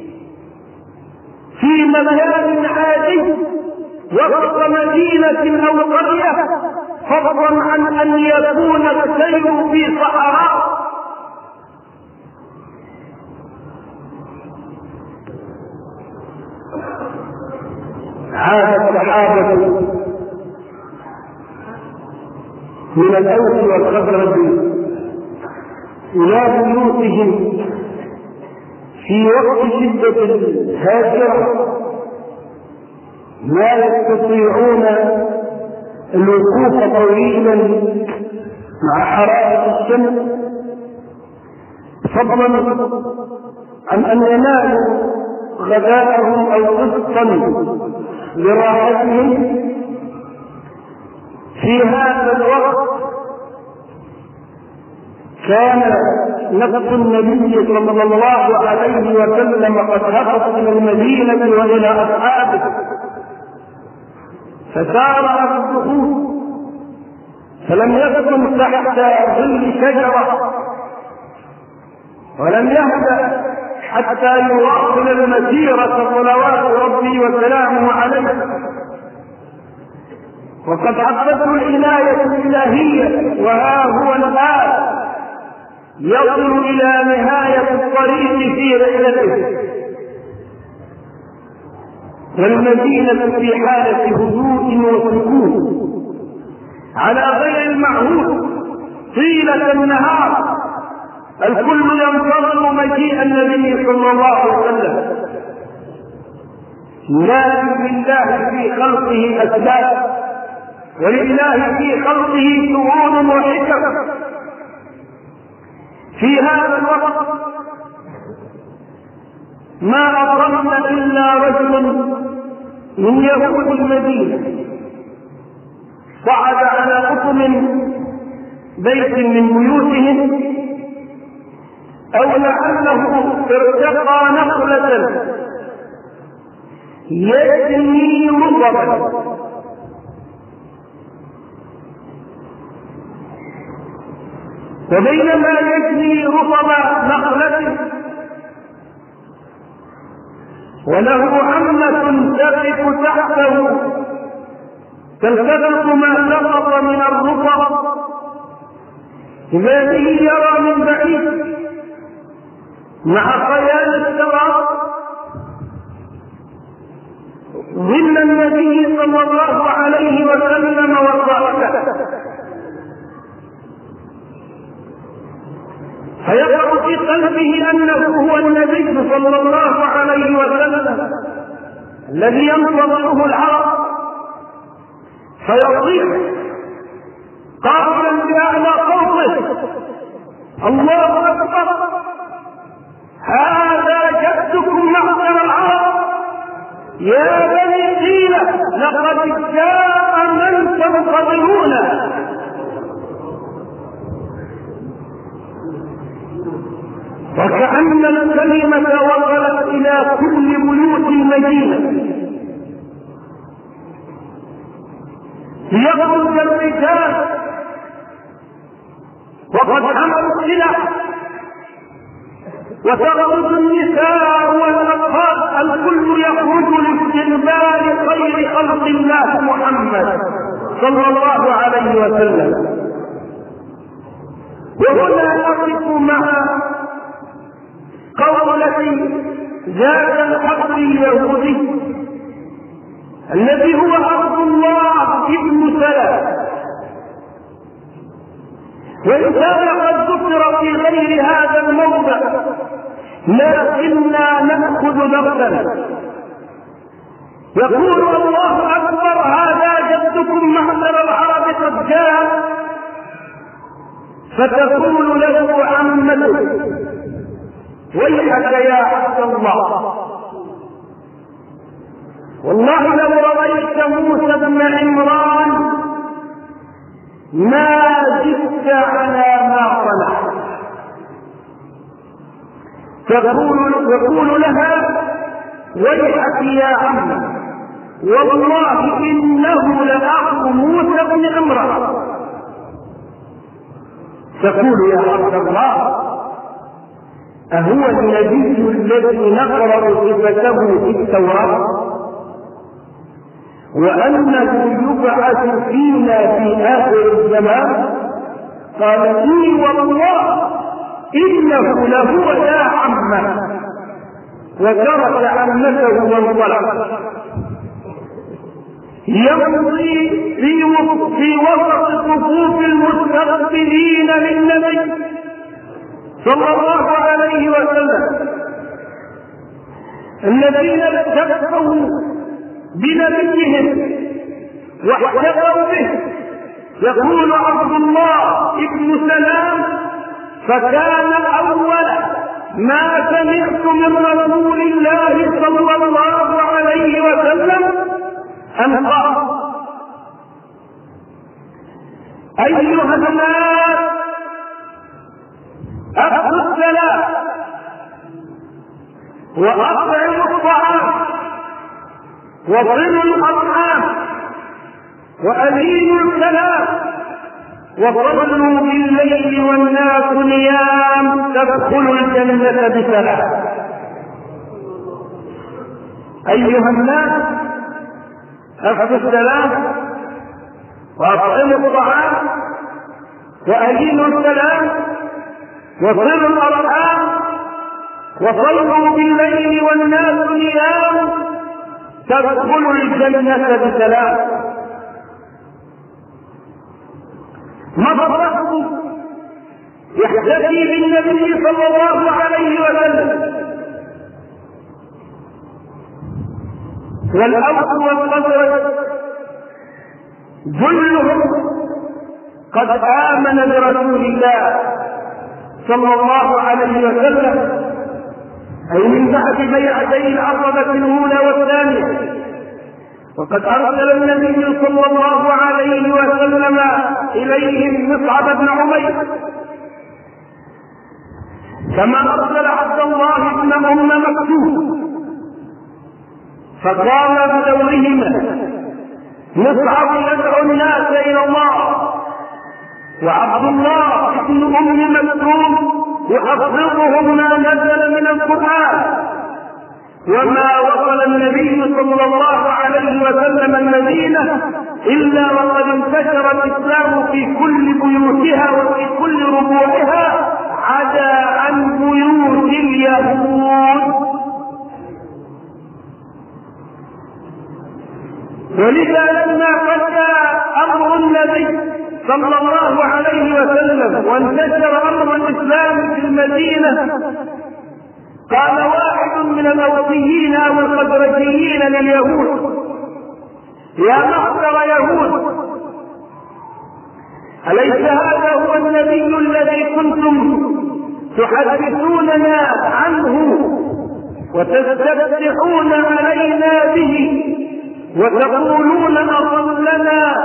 في مكان عادي وسط مدينة أو قرية، فضلا عن أن يكون السير في صحراء. عاد الصحابة من الأوس والخزرج إلى بيوتهم في وقت شدة الهاجرة، ما يستطيعون الوقوف طويلا مع حرارة الشمس، فضلا عن أن ينالوا غذاءهم أو رزقا لراحتهم. في هذا الوقت كان نفس النبي صلى الله عليه وسلم قد هبط إلى المدينة وإلى أصحابه، فسار على الدخول، فلم يسكن تحت ظل شجرة ولم يهدأ حتى يواصل المسيرة صلوات ربي وسلامه عليه. وقد حفظته العناية الإلهية، وها هو الآن يصل إلى نهاية الطريق في رحلته، والمدينة في حالة هدوء وسكون على غير المعهود طيلة النهار. الكل ينتظر مجيء النبي صلى الله عليه وسلم، لكن لله في خلقه أسباب، ولله في خلقه شؤون وحكم. في هذا الوقت ما أظن إلا رجل من يهود المدينة صعد على قطم بيت من بيوتهم، أو لعله ارتقى نخلة يجني رطبا، وبينما يجني رطب نخلة وله عمة تقف تحته تلتقط ما سقط من الرطب، إذا به يرى من بعيد مع خيال السراب ظل النبي صلى الله عليه وسلم وصحبه، فيقع في قلبه أنه هو النبي صلى الله عليه وسلم الذي ينتظره العرب، فيصيح قائلا بأعلى صوته: الله أكبر، هذا جدكم معشر العرب، يا بني قيلة لقد جاء من تنتظرونه. وكأن الكلمة وصلت إلى كل بيوت المدينة، يخرج الرجال وقد حملوا السلاح، وتخرج النساء والأطفال، الكل يخرج لاستقبال خير خلق الله محمد صلى الله عليه وسلم. وهنا نقف مع قولة ذات الحق اليهودي الذي هو عبد الله ابن سلام، وإن كان قد ذكر في غير هذا الموضع لكننا نأخذ درسا. يقول: الله أكبر، هذا جدكم معشر العرب قد جاء. فتقول له عمته: ويحك يا عبد الله، والله لو رأيت موسى بن عمران ما زدت على ما صنعت. تقول يقول لها ويحك يا عم والله إنه لأخ موسى بن عمران. تقول يا عبد الله أهو النبي الذي نقرأ صفته في التوراة وأنه يبعث فينا في آخر الزمان؟ قال إي والله إنه لهو يا عمه، وترك عمته وانطلق يمضي في في وسط صفوف المستقبلين للنبي صلى الله عليه وسلم الذين اتبعوا بنبيهم واحتفوا به. يقول عبد الله ابن سلام فكان أول ما سمعت من رسول الله صلى الله عليه وسلم أن قال أيها الناس أخذوا السلام وأطعموا الطعام وصلوا الأرحام وألينوا الكلام وصلوا بالليل والناس نيام تدخلوا الجنة بسلام. أيها الناس أخذوا السلام وأطعموا الطعام وألينوا الكلام وصلوا الأرحام وصلوا بالليل والناس نيام تدخلوا الجنة بسلام. مضى الرجل يحتفي بالنبي صلى الله عليه وسلم والأوس والخزرج كلهم قد آمن برسول الله صلى الله عليه وسلم، أي من بعد بيعتي العقبة الأولى والثانية. وقد أرسل النبي صلى الله عليه وسلم إليهم مصعب بن عمير، كما أرسل عبد الله بن أم مكتوم، فقام بدورهما مصعب يدعو الناس إلى الله وعبد الله بن أم مكتوم يحفظهم ما نزل من القرآن. وما وصل النبي صلى الله عليه وسلم المدينة إلا وقد انتشر الإسلام في كل بيوتها وفي كل ربوعها عدا عن بيوت اليهود. ولذا لما بدا أمر النبي صلى الله عليه وسلم وانتشر أمر الإسلام في المدينة قال واحد من الأوسيين أو الخزرجيين لليهود يا معشر يهود أليس هذا هو النبي الذي كنتم تحدثوننا عنه وتستفتحون علينا به وتقولون أظلنا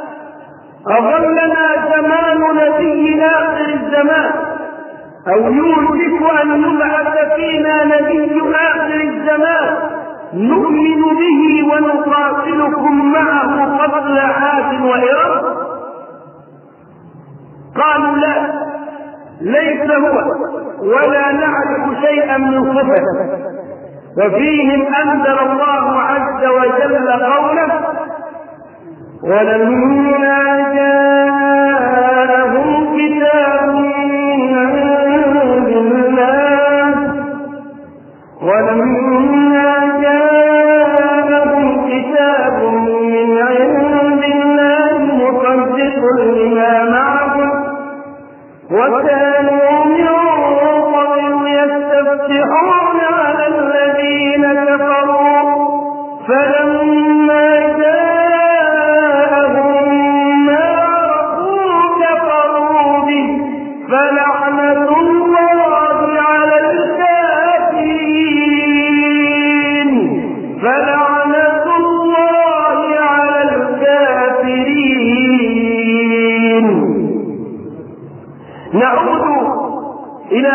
أظلنا زمان نبي آخر الزمان أو يوشك أن يبعث فينا نبي آخر الزمان نؤمن به ونقاتلكم معه قبل عاد وإرم؟ قالوا لا ليس هو ولا نعرف شيئا من صفته. وفيهم أنزل الله عز وجل قوله ولما جاءهم كتاب من عند الله ولما جاءهم كتاب من عند الله مصدق لما معهم وكانوا من قبل يستفتحون على الذين كفروا فلما جاءهم ما عرفوا كفروا به فلعنة الله على الكافرين.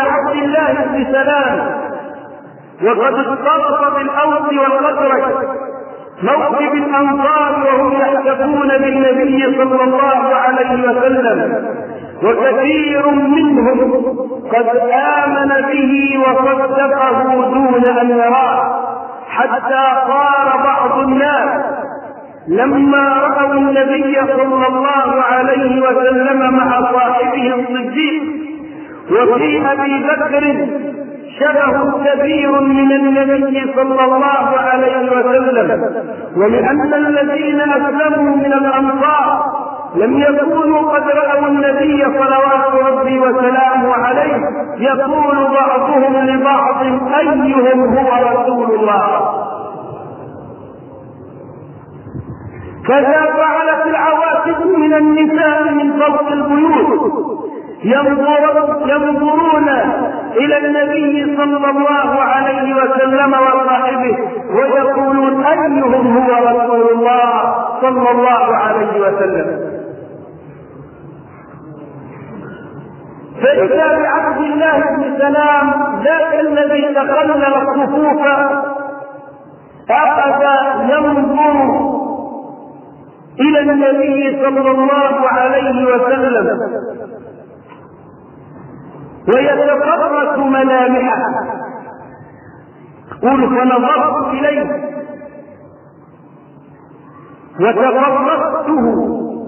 عبد الله بن سلام وقد اختلط بالاوس والخزرج موكب الانصار وهم يحتفون بالنبي صلى الله عليه وسلم، وكثير منهم قد آمن به وصدقه دون أن يراه، حتى قال بعض الناس لما رأوا النبي صلى الله عليه وسلم مع صاحبه الصديق وفي أبي بكر شبه كبير من النبي صلى الله عليه وسلم، ولأن الذين أسلموا من الأنصار لم يكونوا قد رأوا النبي صلوات ربي وسلامه عليه، يقول بعضهم لبعض أيهم هو رسول الله. كذا فعلت العواتق من النساء من فوق البيوت ينظرون إلى النبي صلى الله عليه وسلم وصاحبه ويقولون أيهم هو رسول الله صلى الله عليه وسلم. فإذا بعبد الله بن سلام ذاك الذي تخلل الصفوف أخذ ينظر إلى النبي صلى الله عليه وسلم ويتفرس ملامحه. قل فنظرت إليه وتفرسته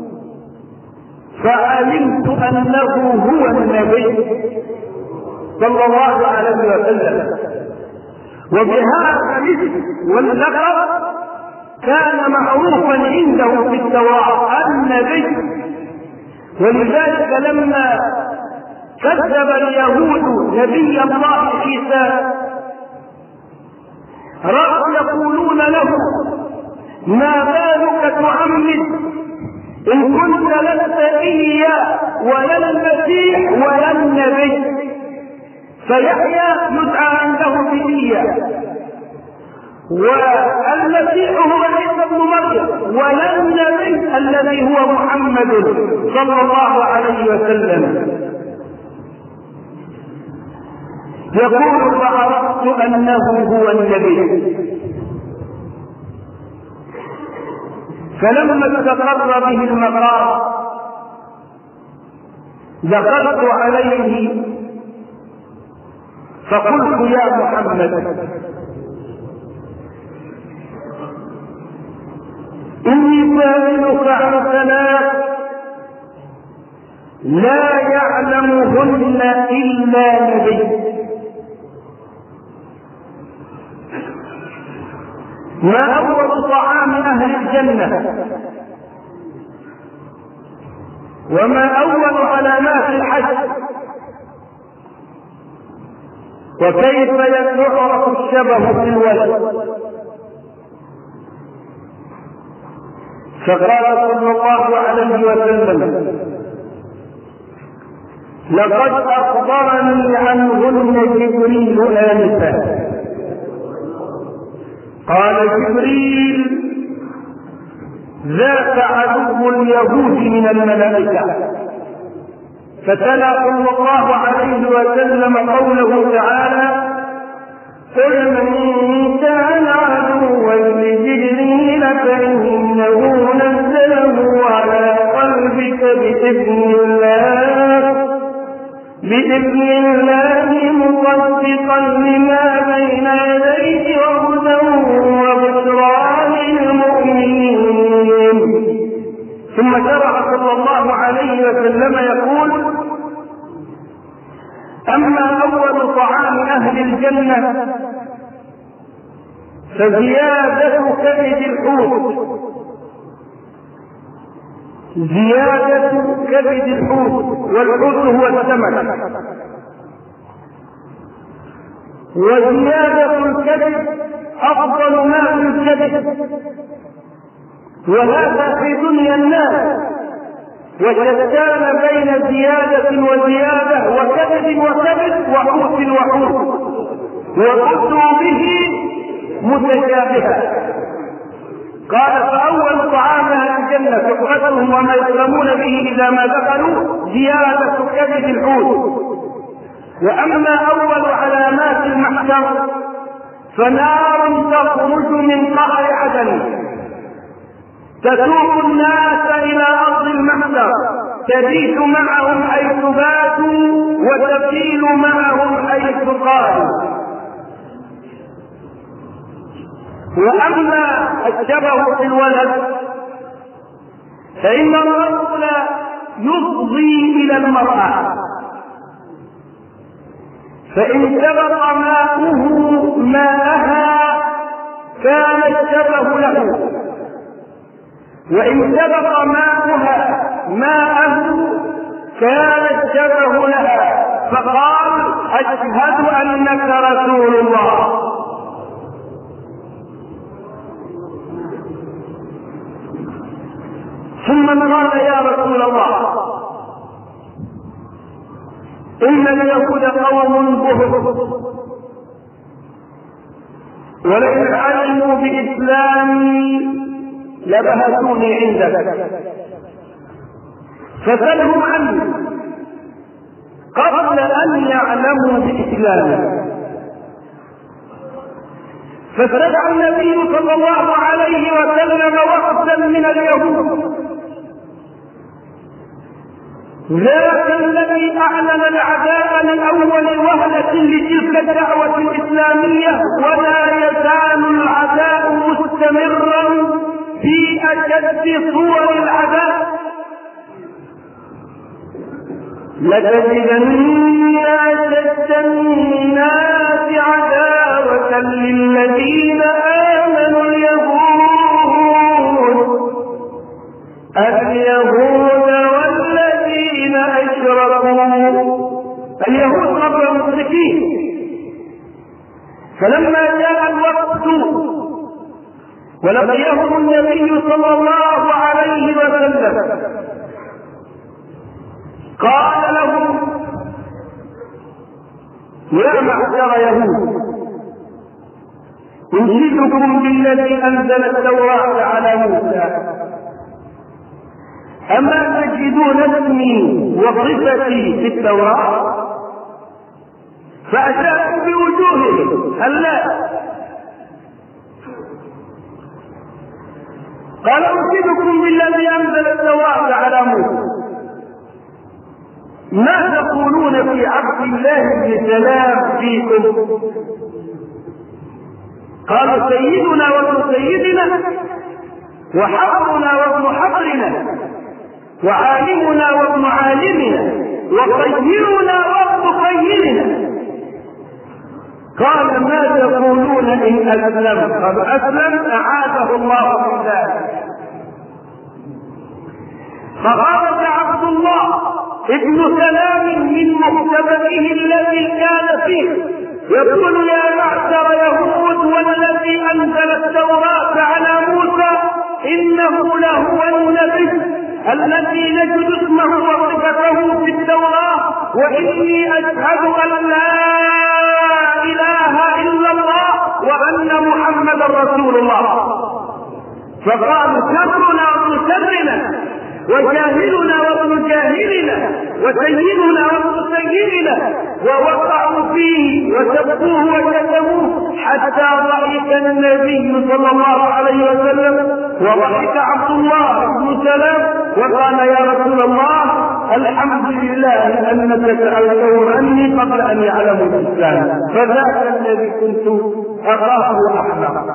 فعلمت أنه هو النبي صلى الله عليه وسلم، وبهذا الاسم واللقب كان معروفا عنده في التوراة النبي. ولذلك لما كذب اليهود نبي الله عيسى راحوا يقولون له ما بالك تعمد إن كنت لست إياه ولا المسيح ولا النبي. فيحيى يدعى عنده بإياه والمسيح هو عيسى بن مريم ولا النبي الذي هو محمد صلى الله عليه وسلم. يقول فعرفت أنه هو النبي. فلما استقر به المقام دخلت عليه فقلت يا محمد إني سائلك عن ثلاث لا يعلمهن إلا نبي. ما أول طعام أهل الجنة؟ وما أول علامات الحج؟ وكيف يعرف الشبه في الولد؟ فقال صلى الله عليه وسلم لقد أخبرني عنهن جبريل آنفا. قال جبريل ذاك عدو اليهود من الملائكة. فتلا صلى الله عليه وسلم قوله تعالى قل من كان عدوا لجبريل فإنه نزله على قلبك بإذن الله بإذن الله مصدقا لما بين يديه وهدى وبشرى للمؤمنين. ثم شرع صلى الله عليه وسلم يقول أما أول طعام أهل الجنة فزيادة كبد الحوت زيادة كبد الحوت والحوت هو السمك. وزيادة الكبد أفضل ما في الكبد، وهذا في دنيا الناس، وشتان بين زيادة وزيادة وكبد وكبد وحوت وحوت، وقصوا به متشابها. قال فأول طعام أهل الجنة سحرتهم وما يكرمون به إذا ما دخلوا زيادة كبد الحوت، وأما أول علامات المحشر فنار تخرج من قعر عدن تسوق الناس إلى أرض المحشر، تبيت معهم حيث باتوا وتسيل معهم حيث قالوا. وأما الشبه في الولد فإن الرجل يفضي إلى المرأة، فإن سبق ماؤه ماءها كان الشبه له، وإن سبق ماؤها ماءه كان الشبه لها، فقال أشهد أنك رسول الله. ثم قال يا رسول الله إن اليهود قوم بهر، ولئن علموا بإسلامي لبهتوني عندك، فسلهم عني قبل أن يعلموا بإسلامي. فاستدعى النبي صلى الله عليه وسلم وفدا من اليهود، ذاك الذي أعلن العداء من أول وهلة لتلك الدعوة الإسلامية، ولا يزال العداء مستمرا في أشد صور العداء. لتجدن أشد الناس عداوة للذين آمنوا اليهود اليهود والذين أشركوا، اليهود قبل المشركين. فلما جاء الوقت ولقيهم النبي صلى الله عليه وسلم قال لهم يا معشر يهود أنشدكم بالذي أنزل التوراة على موسى، أما تجدون اسمي وصفتي في التوراة؟ فأتاكم بوجوههم هلا قال أنشدكم بالذي أنزل التوراة على موسى، ما تقولون في عبد الله بن سلام فيكم؟ قالوا سيدنا وابن سيدنا، وحبرنا وابن حبرنا، وعالمنا وابن عالمنا، وخيرنا وابن خيرنا. قال ما تقولون إن أسلم؟ قال أسلم أعاده الله من ذلك. فخرج عبد الله ابن سلام من مختبئه الذي كان فيه يقول يا معشر يهود والذي أنزل التوراة على موسى إنه لهو النبي الذي نجد اسمه وصفته في التوراة، وإني أشهد أن لا إله إلا الله وأن محمدا رسول الله. فقالوا شرنا وابن شرنا، وجاهلنا وابن جاهلنا، وسيدنا وابن سيدنا، ووقعوا فيه وسبوه وشتموه حتى ضحك النبي صلى الله عليه وسلم، وضحك عبد الله بن سلام وقال يا رسول الله الحمد لله أنك سألته عني قبل أن يعلموا الإسلام، فذاك الذي كنت أخاف وأحذر.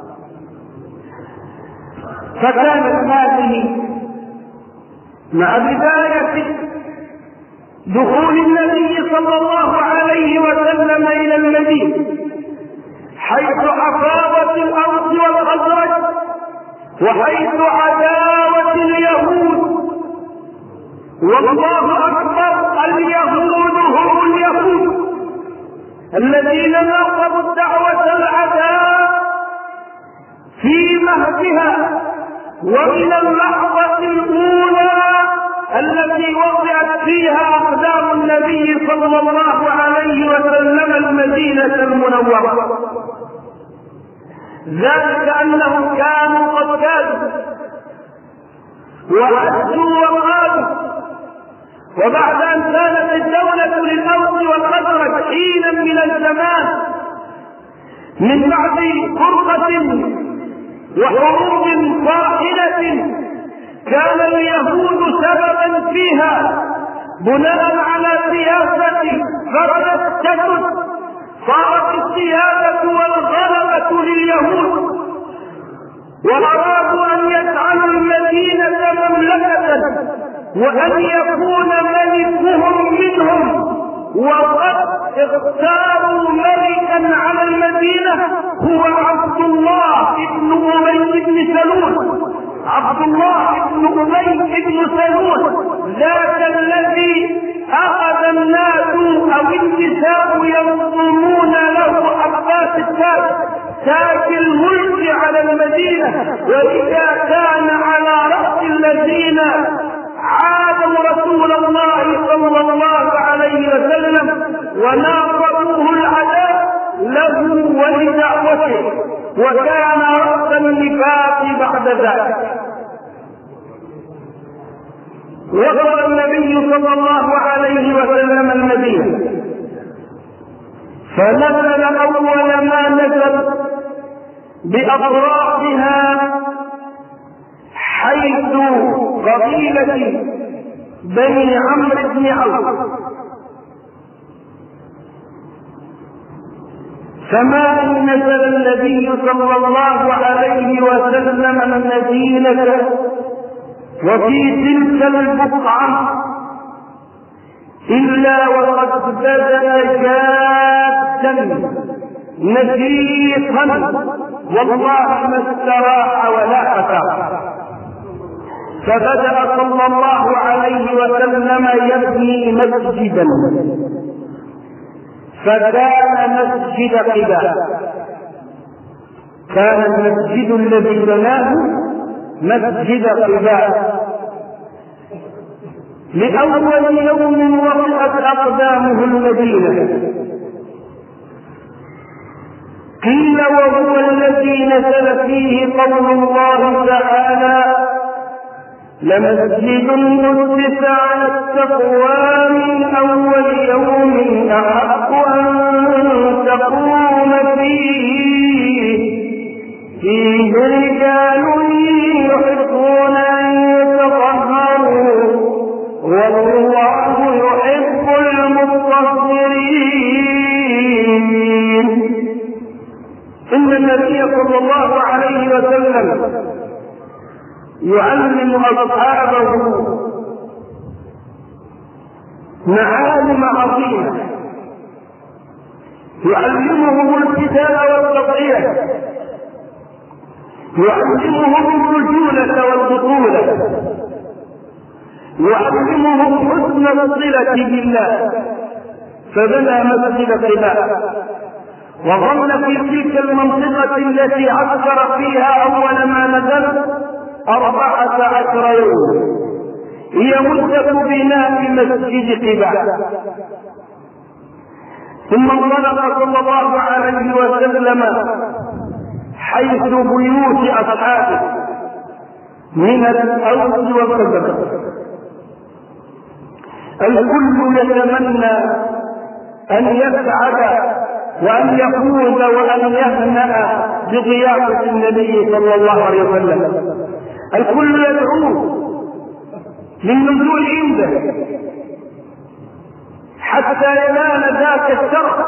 فكانت هذه مع بداية دخول النبي صلى الله عليه وسلم إلى المدينة حيث حفاظت الأرض والخزرج، وحيث عداوة اليهود. والله أكبر، اليهود هم اليهود الذين نصبوا الدعوة العداء في مهدها، ومن اللحظة الأولى التي وضعت فيها أقدام النبي صلى الله عليه وسلم المدينة المنورة، ذلك أنهم كانوا قد كادوا وعزوا وقالوا وبعد أن كانت الدولة للأوس والخزرج حينا من الزمان من بعد فرقة وحروب طاحنة كان اليهود سببا فيها بناء على سياسة فردت تكن، صارت السياسة والغلبة لليهود، وأرادوا أن يجعلوا المدينة مملكة وأن يكون ملكهم منهم، وقد اختاروا ملكا على المدينة هو عبد الله بن أبي بن سلول. عبد الله بن أبي بن سلول ذاك الذي أخذ الناس أو النساء ينظمون له عباس التاج تاج الملك على المدينة، وإذا كان على رأس الذين عادوا رسول الله صلى الله عليه وسلم وناصروه العداء له ولدعوته، وكان رأس النفاق بعد ذلك. وصل النبي صلى الله عليه وسلم المدينة، فنزل أول ما نزل بأطرافها حيث قبيلة بني عمرو بن عوف، فما نزل النبي صلى الله عليه وسلم المدينة وفي تلك البقعة إلا وقد بدأ جادا نشيطا والله ما استراح ولا فتح، فبدأ صلى الله عليه وسلم يبني مسجدا، فكان مسجد قباء، كان المسجد الذي بناه مسجد قباء. لأول يوم وطئت أقدامه المدينة، قيل وهو الذي نزل فيه قول الله تعالى: لمسجد أسس على التقوى من أول يوم أحق أن تقوم فيه فيه رجال يحبون أن يتطهروا والله يحب المطهرين. إن النبي صلى الله عليه وسلم يعلم أصحابه معالم عظيمة، يعلمهم الكتاب والتضحية، يعلمهم الرجولة والبطولة، يعلمهم حسن الصلة بالله، فبنى مسجد قباء وظل في تلك المنطقة التي عسكر فيها أول ما نزل أربعة عشر يوم، هي مدة بناء مسجد قباء. ثم انطلق صلى الله عليه وسلم حيث بيوت أصحابه من الأوس والخزرج، الكل يتمنى أن يسعد وأن يفوز وأن يهنأ بضيافة النبي صلى الله عليه وسلم، الكل يدعوه للنزول عنده حتى ينال ذاك الشرف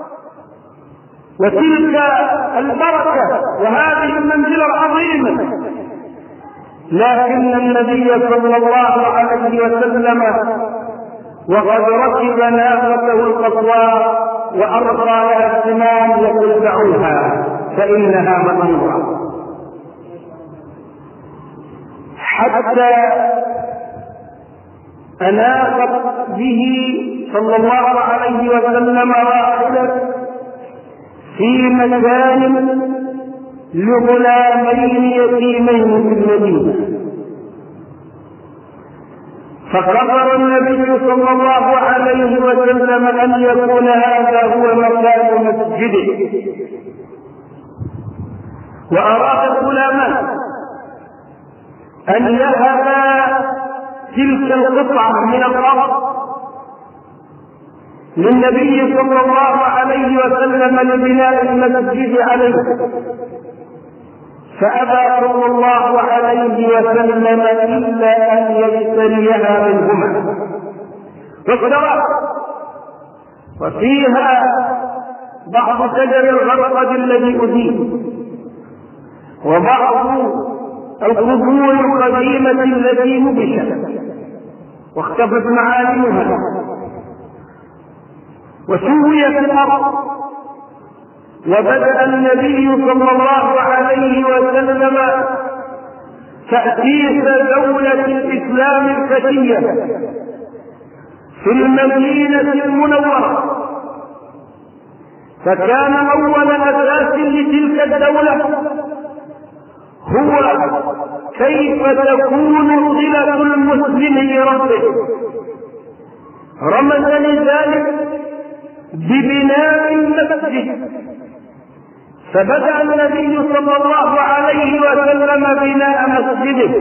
وتلك البركة وهذه المنزلة العظيمة. لكن النبي صلى الله عليه وسلم وقد ركب ناقته القصوى وأرقى لها السمان يقول دعوها فإنها مأمورة، حتى أناقت به صلى الله عليه وسلم راحلة في مكان لغلامين يتيمين في المدينة، فقرر النبي صلى الله عليه وسلم أن يكون هذا هو مكان مسجده، وأراد الغلامان أن يهبا تلك القطعة من الأرض للنبي صلى الله عليه وسلم لبناء المسجد عليه، فأبى صلى الله عليه وسلم إلا أن يشتريها منهما فاشترى، وفيها بعض شجر الغرقد الذي أزيل، وبعض القبور القديمة التي نبشت واختفت معالمها وسويت الأرض. وبدأ النبي صلى الله عليه وسلم تأسيس دولة الإسلام الفتية في المدينة المنورة، فكان أول أساس لتلك الدولة هو كيف تكون صلة المسلم بربه، رمز لذلك ببناء المسجد، فبدأ النبي صلى الله عليه وسلم بناء مسجده،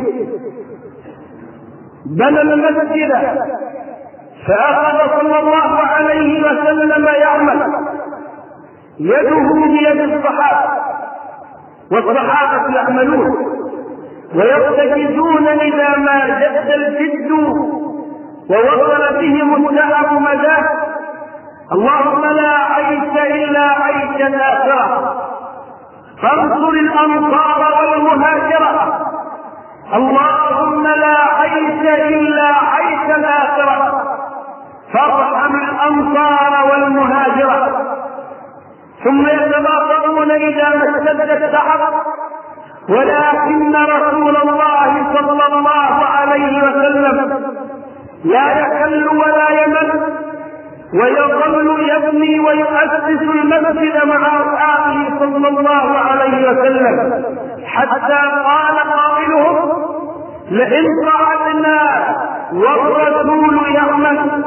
بنى المسجد، فأخذ صلى الله عليه وسلم يعمل يده بيد الصحابة، والصحابة يعملون ويرتكزون إذا ما جد الجد ووصل بهم التعب مداه. اللهم لا عيش إلا عيش الآخرة، فانصر الأنصار والمهاجرة. اللهم لا عيش إلا عيش الآخرة، فارحم الأنصار والمهاجرة. ثم يتباطؤون إذا ما اشتد التعب، ولكن رسول الله صلى الله عليه وسلم لا يكل ولا يمل، ويظل يبني ويؤسس المسجد مع أصحابه صلى الله عليه وسلم، حتى قال قائلهم: لئن قعدنا والرسول يعمل،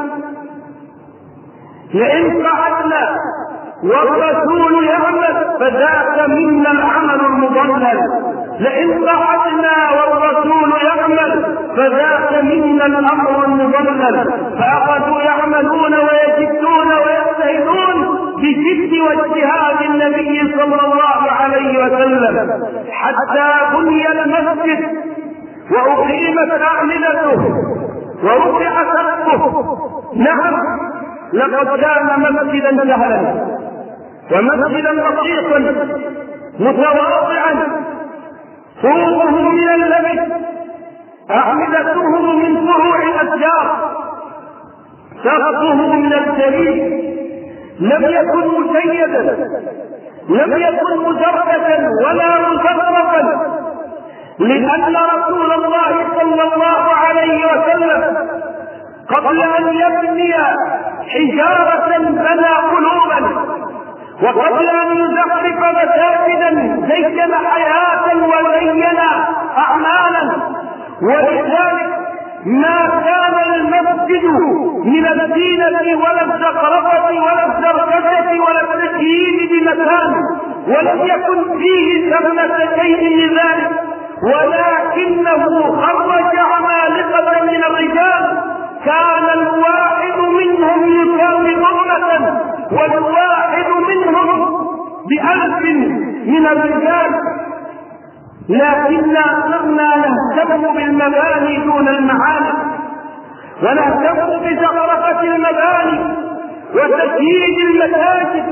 لئن قعدنا والرسول يعمل فذاك منا العمل المضلل، لئن قعدنا والرسول يعمل فذاك منا الامر المضلل. فاخذوا يعملون ويجدون ويجتهدون بجد واجتهاد النبي صلى الله عليه وسلم، حتى بني المسجد واقيمت اعمدته ورفع سقفه. نعم، لقد كان مسجدا سهلا ومسجدا بسيطا متواضعا، طوبه من اللبن، أعمدته من فروع الأشجار، سقفه من الجليد، لم يكن مشيدا، لم يكن مجردا ولا مزخرفا، لأن رسول الله صلى الله عليه وسلم قبل أن يبني حجارة بنى قلوبا، وقبل أن يزخرف مساجدا زين حياة وزين أعمالا. ولذلك ما كان المسجد من الزينة ولا الزخرفة ولا الزركشة ولا التزيين بمكان، ولم يكن فيه ثمة شيء من ذلك، ولكنه خرج عمالقة من الرجال، كان الواحد منهم يساوي ضربة، والواحد منهم بألف من الرجال. لكننا صرنا نهتم بالمباني دون المعاني، ونهتم بزخرفة المباني وتزييد المساجد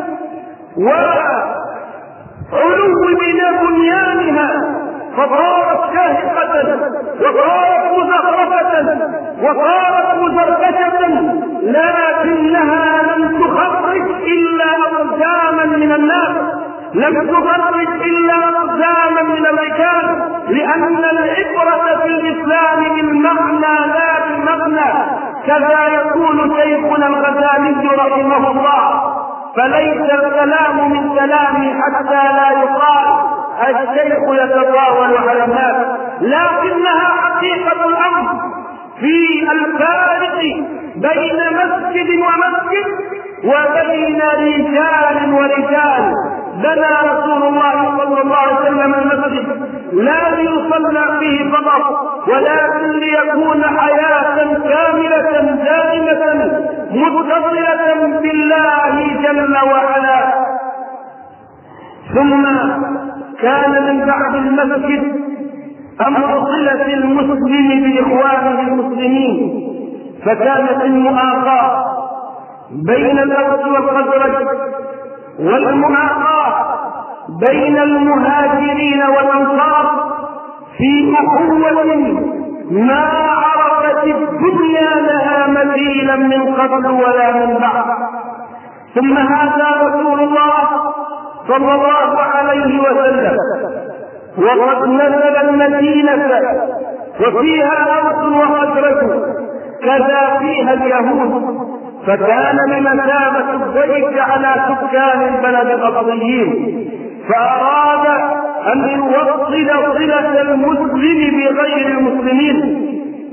وعلو بنيانها، فصارت شاهقة وصارت مزخرفة وصارت مزركشة، لكنها لم تخرج إلا أقداما من الناس، لم تخرج إلا أقداما من الرجال، لأن العبرة في الإسلام بالمعنى لا بالمبنى. كذا يقول شيخنا الغزالي رحمه الله: فليس الكلام من كلامي حتى لا يقال الشيخ يتطاول على الناس، لكنها حقيقة الأمر في الفارق بين مسجد ومسجد وبين رجال ورجال. بنى رسول الله صلى الله عليه وسلم المسجد لا ليصلى فيه فقط، ولكن ليكون حياة عقيدة متصلة بالله جل وعلا. ثم كان من بعد المسجد أمر صلة المسلم بإخوانه المسلمين، فكانت المؤاخاة بين الأوس والخزرج والمؤاخاة بين المهاجرين والأنصار في أخوة ما عرفت الدنيا لها مثيلا من قبل ولا من بعد. ثم هذا رسول الله صلى الله عليه وسلم وقد نزل المدينة وفيها أوس وخزرج كذا فيها اليهود، فكان بمثابة الضيف على سكان البلد الأصليين، فأراد أن يوصل صلة المسلم بغير المسلمين.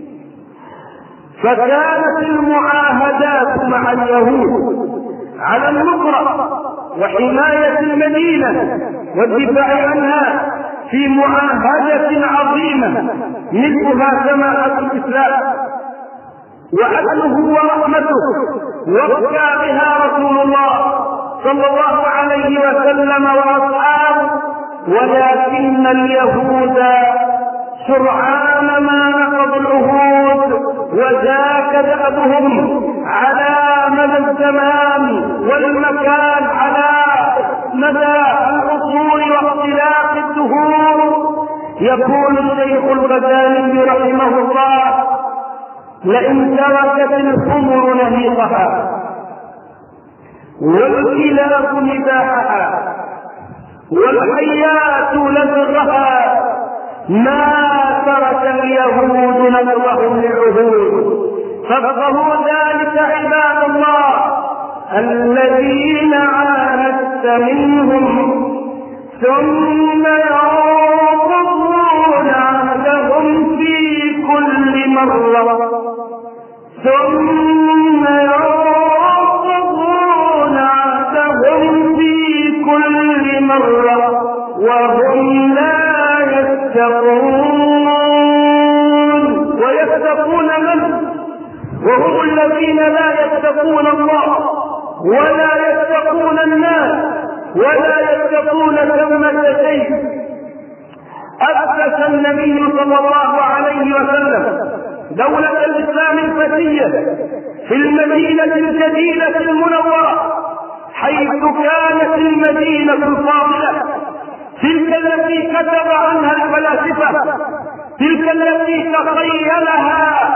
فكانت المعاهدات مع اليهود على النصرة وحماية المدينة والدفاع عنها في معاهدة عظيمة مثلها سماحة الإسلام وعدله ورحمته وفى بها رسول الله صلى الله عليه وسلم وأصحابه. ولكن اليهود سرعان ما نقضوا العهود، وذاك دأبهم على مدى الزمان والمكان، على مدى العصور واختلاف الدهور. يقول الشيخ الغزالي رحمه الله: لئن تركت الخمر نهيقها والكلاب نباحها والحيات لزغها ما ترك اليهود نذرهم للعهود. فافقهوا ذلك عباد الله الذين عاهدت منهم ثم ينقضون عهدهم في كل مرة ثم ينقضون عهدهم في كل مرة وهم لا يتقون. ويتقون من؟ وهم الذين لا يتقون الله ولا يتقون الناس ولا يتقون ثمة شيء. أسس النبي صلى الله عليه وسلم دولة الإسلام الفتية في المدينة الجديدة المنورة، حيث كانت المدينة الفاضلة، تلك التي كتب عنها الفلاسفة، تلك التي تخيلها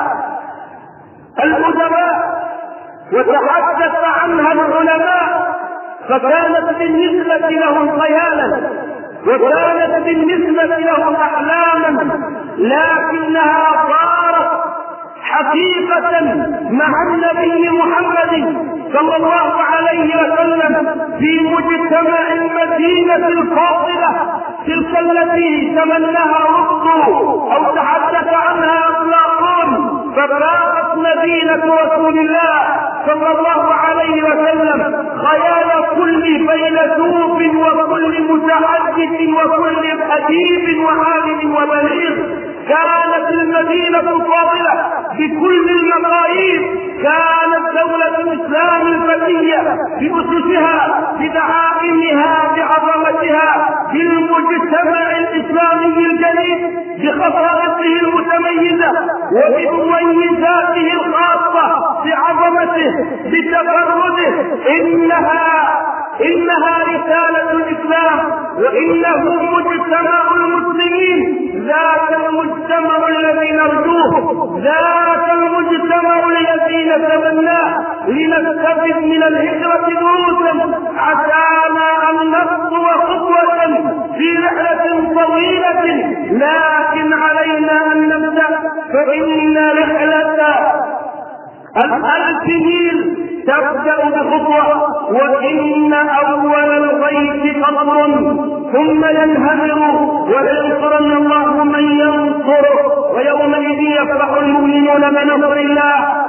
الأدباء وتحدث عنها العلماء، فكانت بالنسبة لهم خيالا وكانت بالنسبة لهم أحلاما، لكنها صارت حقيقة مع النبي محمد صلى الله عليه وسلم في مجتمع المدينة الفاضلة، تلك التي تمناها رسل أو تحدث عنها أطلاقون. فباقت مدينة رسول الله صلى الله عليه وسلم خيال كل فيلسوف وكل متحدث وكل أديب وعالم وبليغ. كانت المدينة الفاضلة بكل المقاييس، كانت دولة الإسلام الفتية بأسسها بدعائمها بعظمتها بالمجتمع الإسلامي الجديد بخصائصه المتميزة وبمميزاته الخاصة بعظمته بتفرده. إنها إنها رسالة الإسلام وإنه مجتمع المسلمين، ذاك المجتمع الذي نرجوه، ذاك المجتمع الذي نتمناه لنستفد من الهجرة دروسا عسانا أن نخطو خطوة في رحلة طويلة، لكن علينا أن نبدأ، فإن رحلة الألف ميل تبدأ بخطوة، وإن أول الغيث قطر ثم ينهمر وينصرن الله من ينصره، ويومئذ يفرح المؤمنون بنصر الله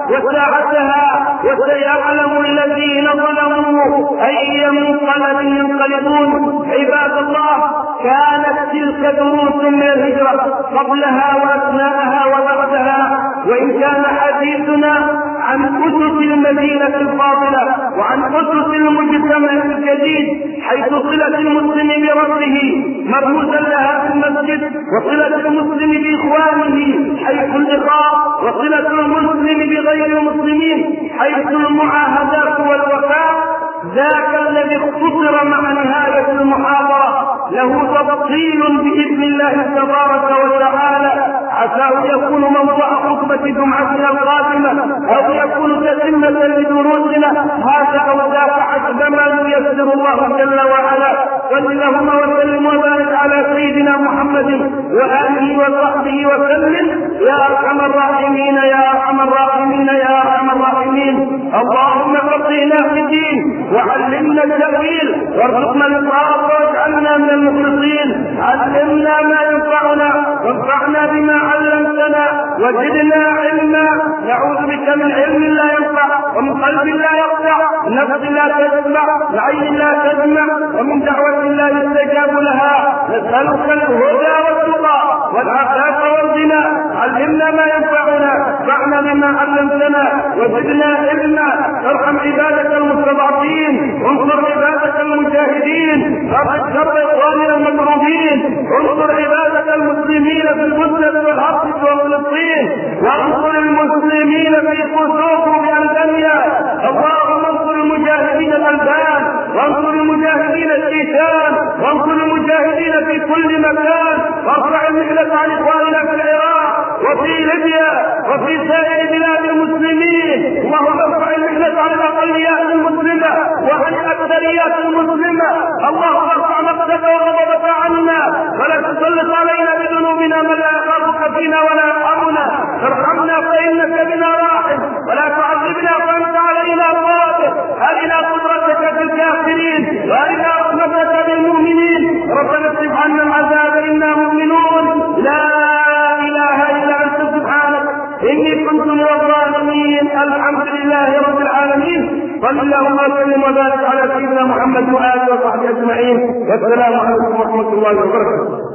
وساعتها، وسيعلم الذين ظلموا أي منقلب ينقلبون. عباد الله، كانت تلك دروس من الهجرة قبلها وأثناءها وبعدها. وإن كان حديثنا عن أسس المدينة الفاضلة وعن أسس المجتمع الجديد، حيث صلة المسلم بربه مرموزا لها في المسجد، وصلة المسلم بإخوانه حيث اللقاء، وصلة المسلم بغير المسلمين حيث المعاهدات والوفاء، ذاك الذي اختصر مع نهاية المحاضرة له تفصيل بإذن الله تبارك وتعالى، عساه يكون موضوع خطبة جمعتنا القادمة أو يكون تتمة لدروسنا هذا أو ذاك حسب ما ييسر الله جل وعلا. صل اللهم وسلم وبارك على سيدنا محمد وآله وصحبه وسلم يا أرحم الراحمين يا أرحم الراحمين يا أرحم الراحمين. اللهم فقهنا في الدين وعلمنا التأويل وارزقنا الإقراء واجعلنا من المخلصين. علمنا ما ينفعنا وانفعنا بما علمتنا وزدنا علما. نعوذ بك من علم لا ينفع ومن قلب لا يخشع ونفس لا تسمع وعين لا تسمع ومن دعوة لا يستجاب لها. نسألك الهدى والتقى والعفاف والغنى. علمنا ما ينفعنا وانفعنا بما علمتنا وزدنا علما. ارحم عبادك المستضعفين وانصر عبادك المجاهدين. فرج شر اخواننا المكروبين. انصر عبادك المسلمين في البسنة والعرب وفلسطين. وانصر المسلمين في قصور بألبانيا. اللهم انصر المجاهدين الألبان وانصر المجاهدين الشيشان وانصر المجاهدين في كل مكان. وارفع المحنة عن اخواننا في العراق وفي ليبيا وفي سائر بلاد المسلمين. اللهم ارفع المحنة عن الاقليات المسلمة وعن الاكثريات المسلمة. اللهم ارفع مقتك وغضبك عنا ولا تسلط علينا بذنوبنا من لا يخافك فينا ولا يرحمنا. ارحمنا فانك بنا راحم ولا تعذبنا فانت علينا قادر. ارنا قدرتك في الكافرين وارنا رحمتك بالمؤمنين. ربنا اصرف عنا العذاب انا مؤمنون. لا اله الا انت سبحانك اني كنت من الظالمين. الحمد لله رب العالمين. صلى اللهم وسلم وبارك على سيدنا محمد واله وصحبه اجمعين. والسلام عليكم ورحمه الله وبركاته.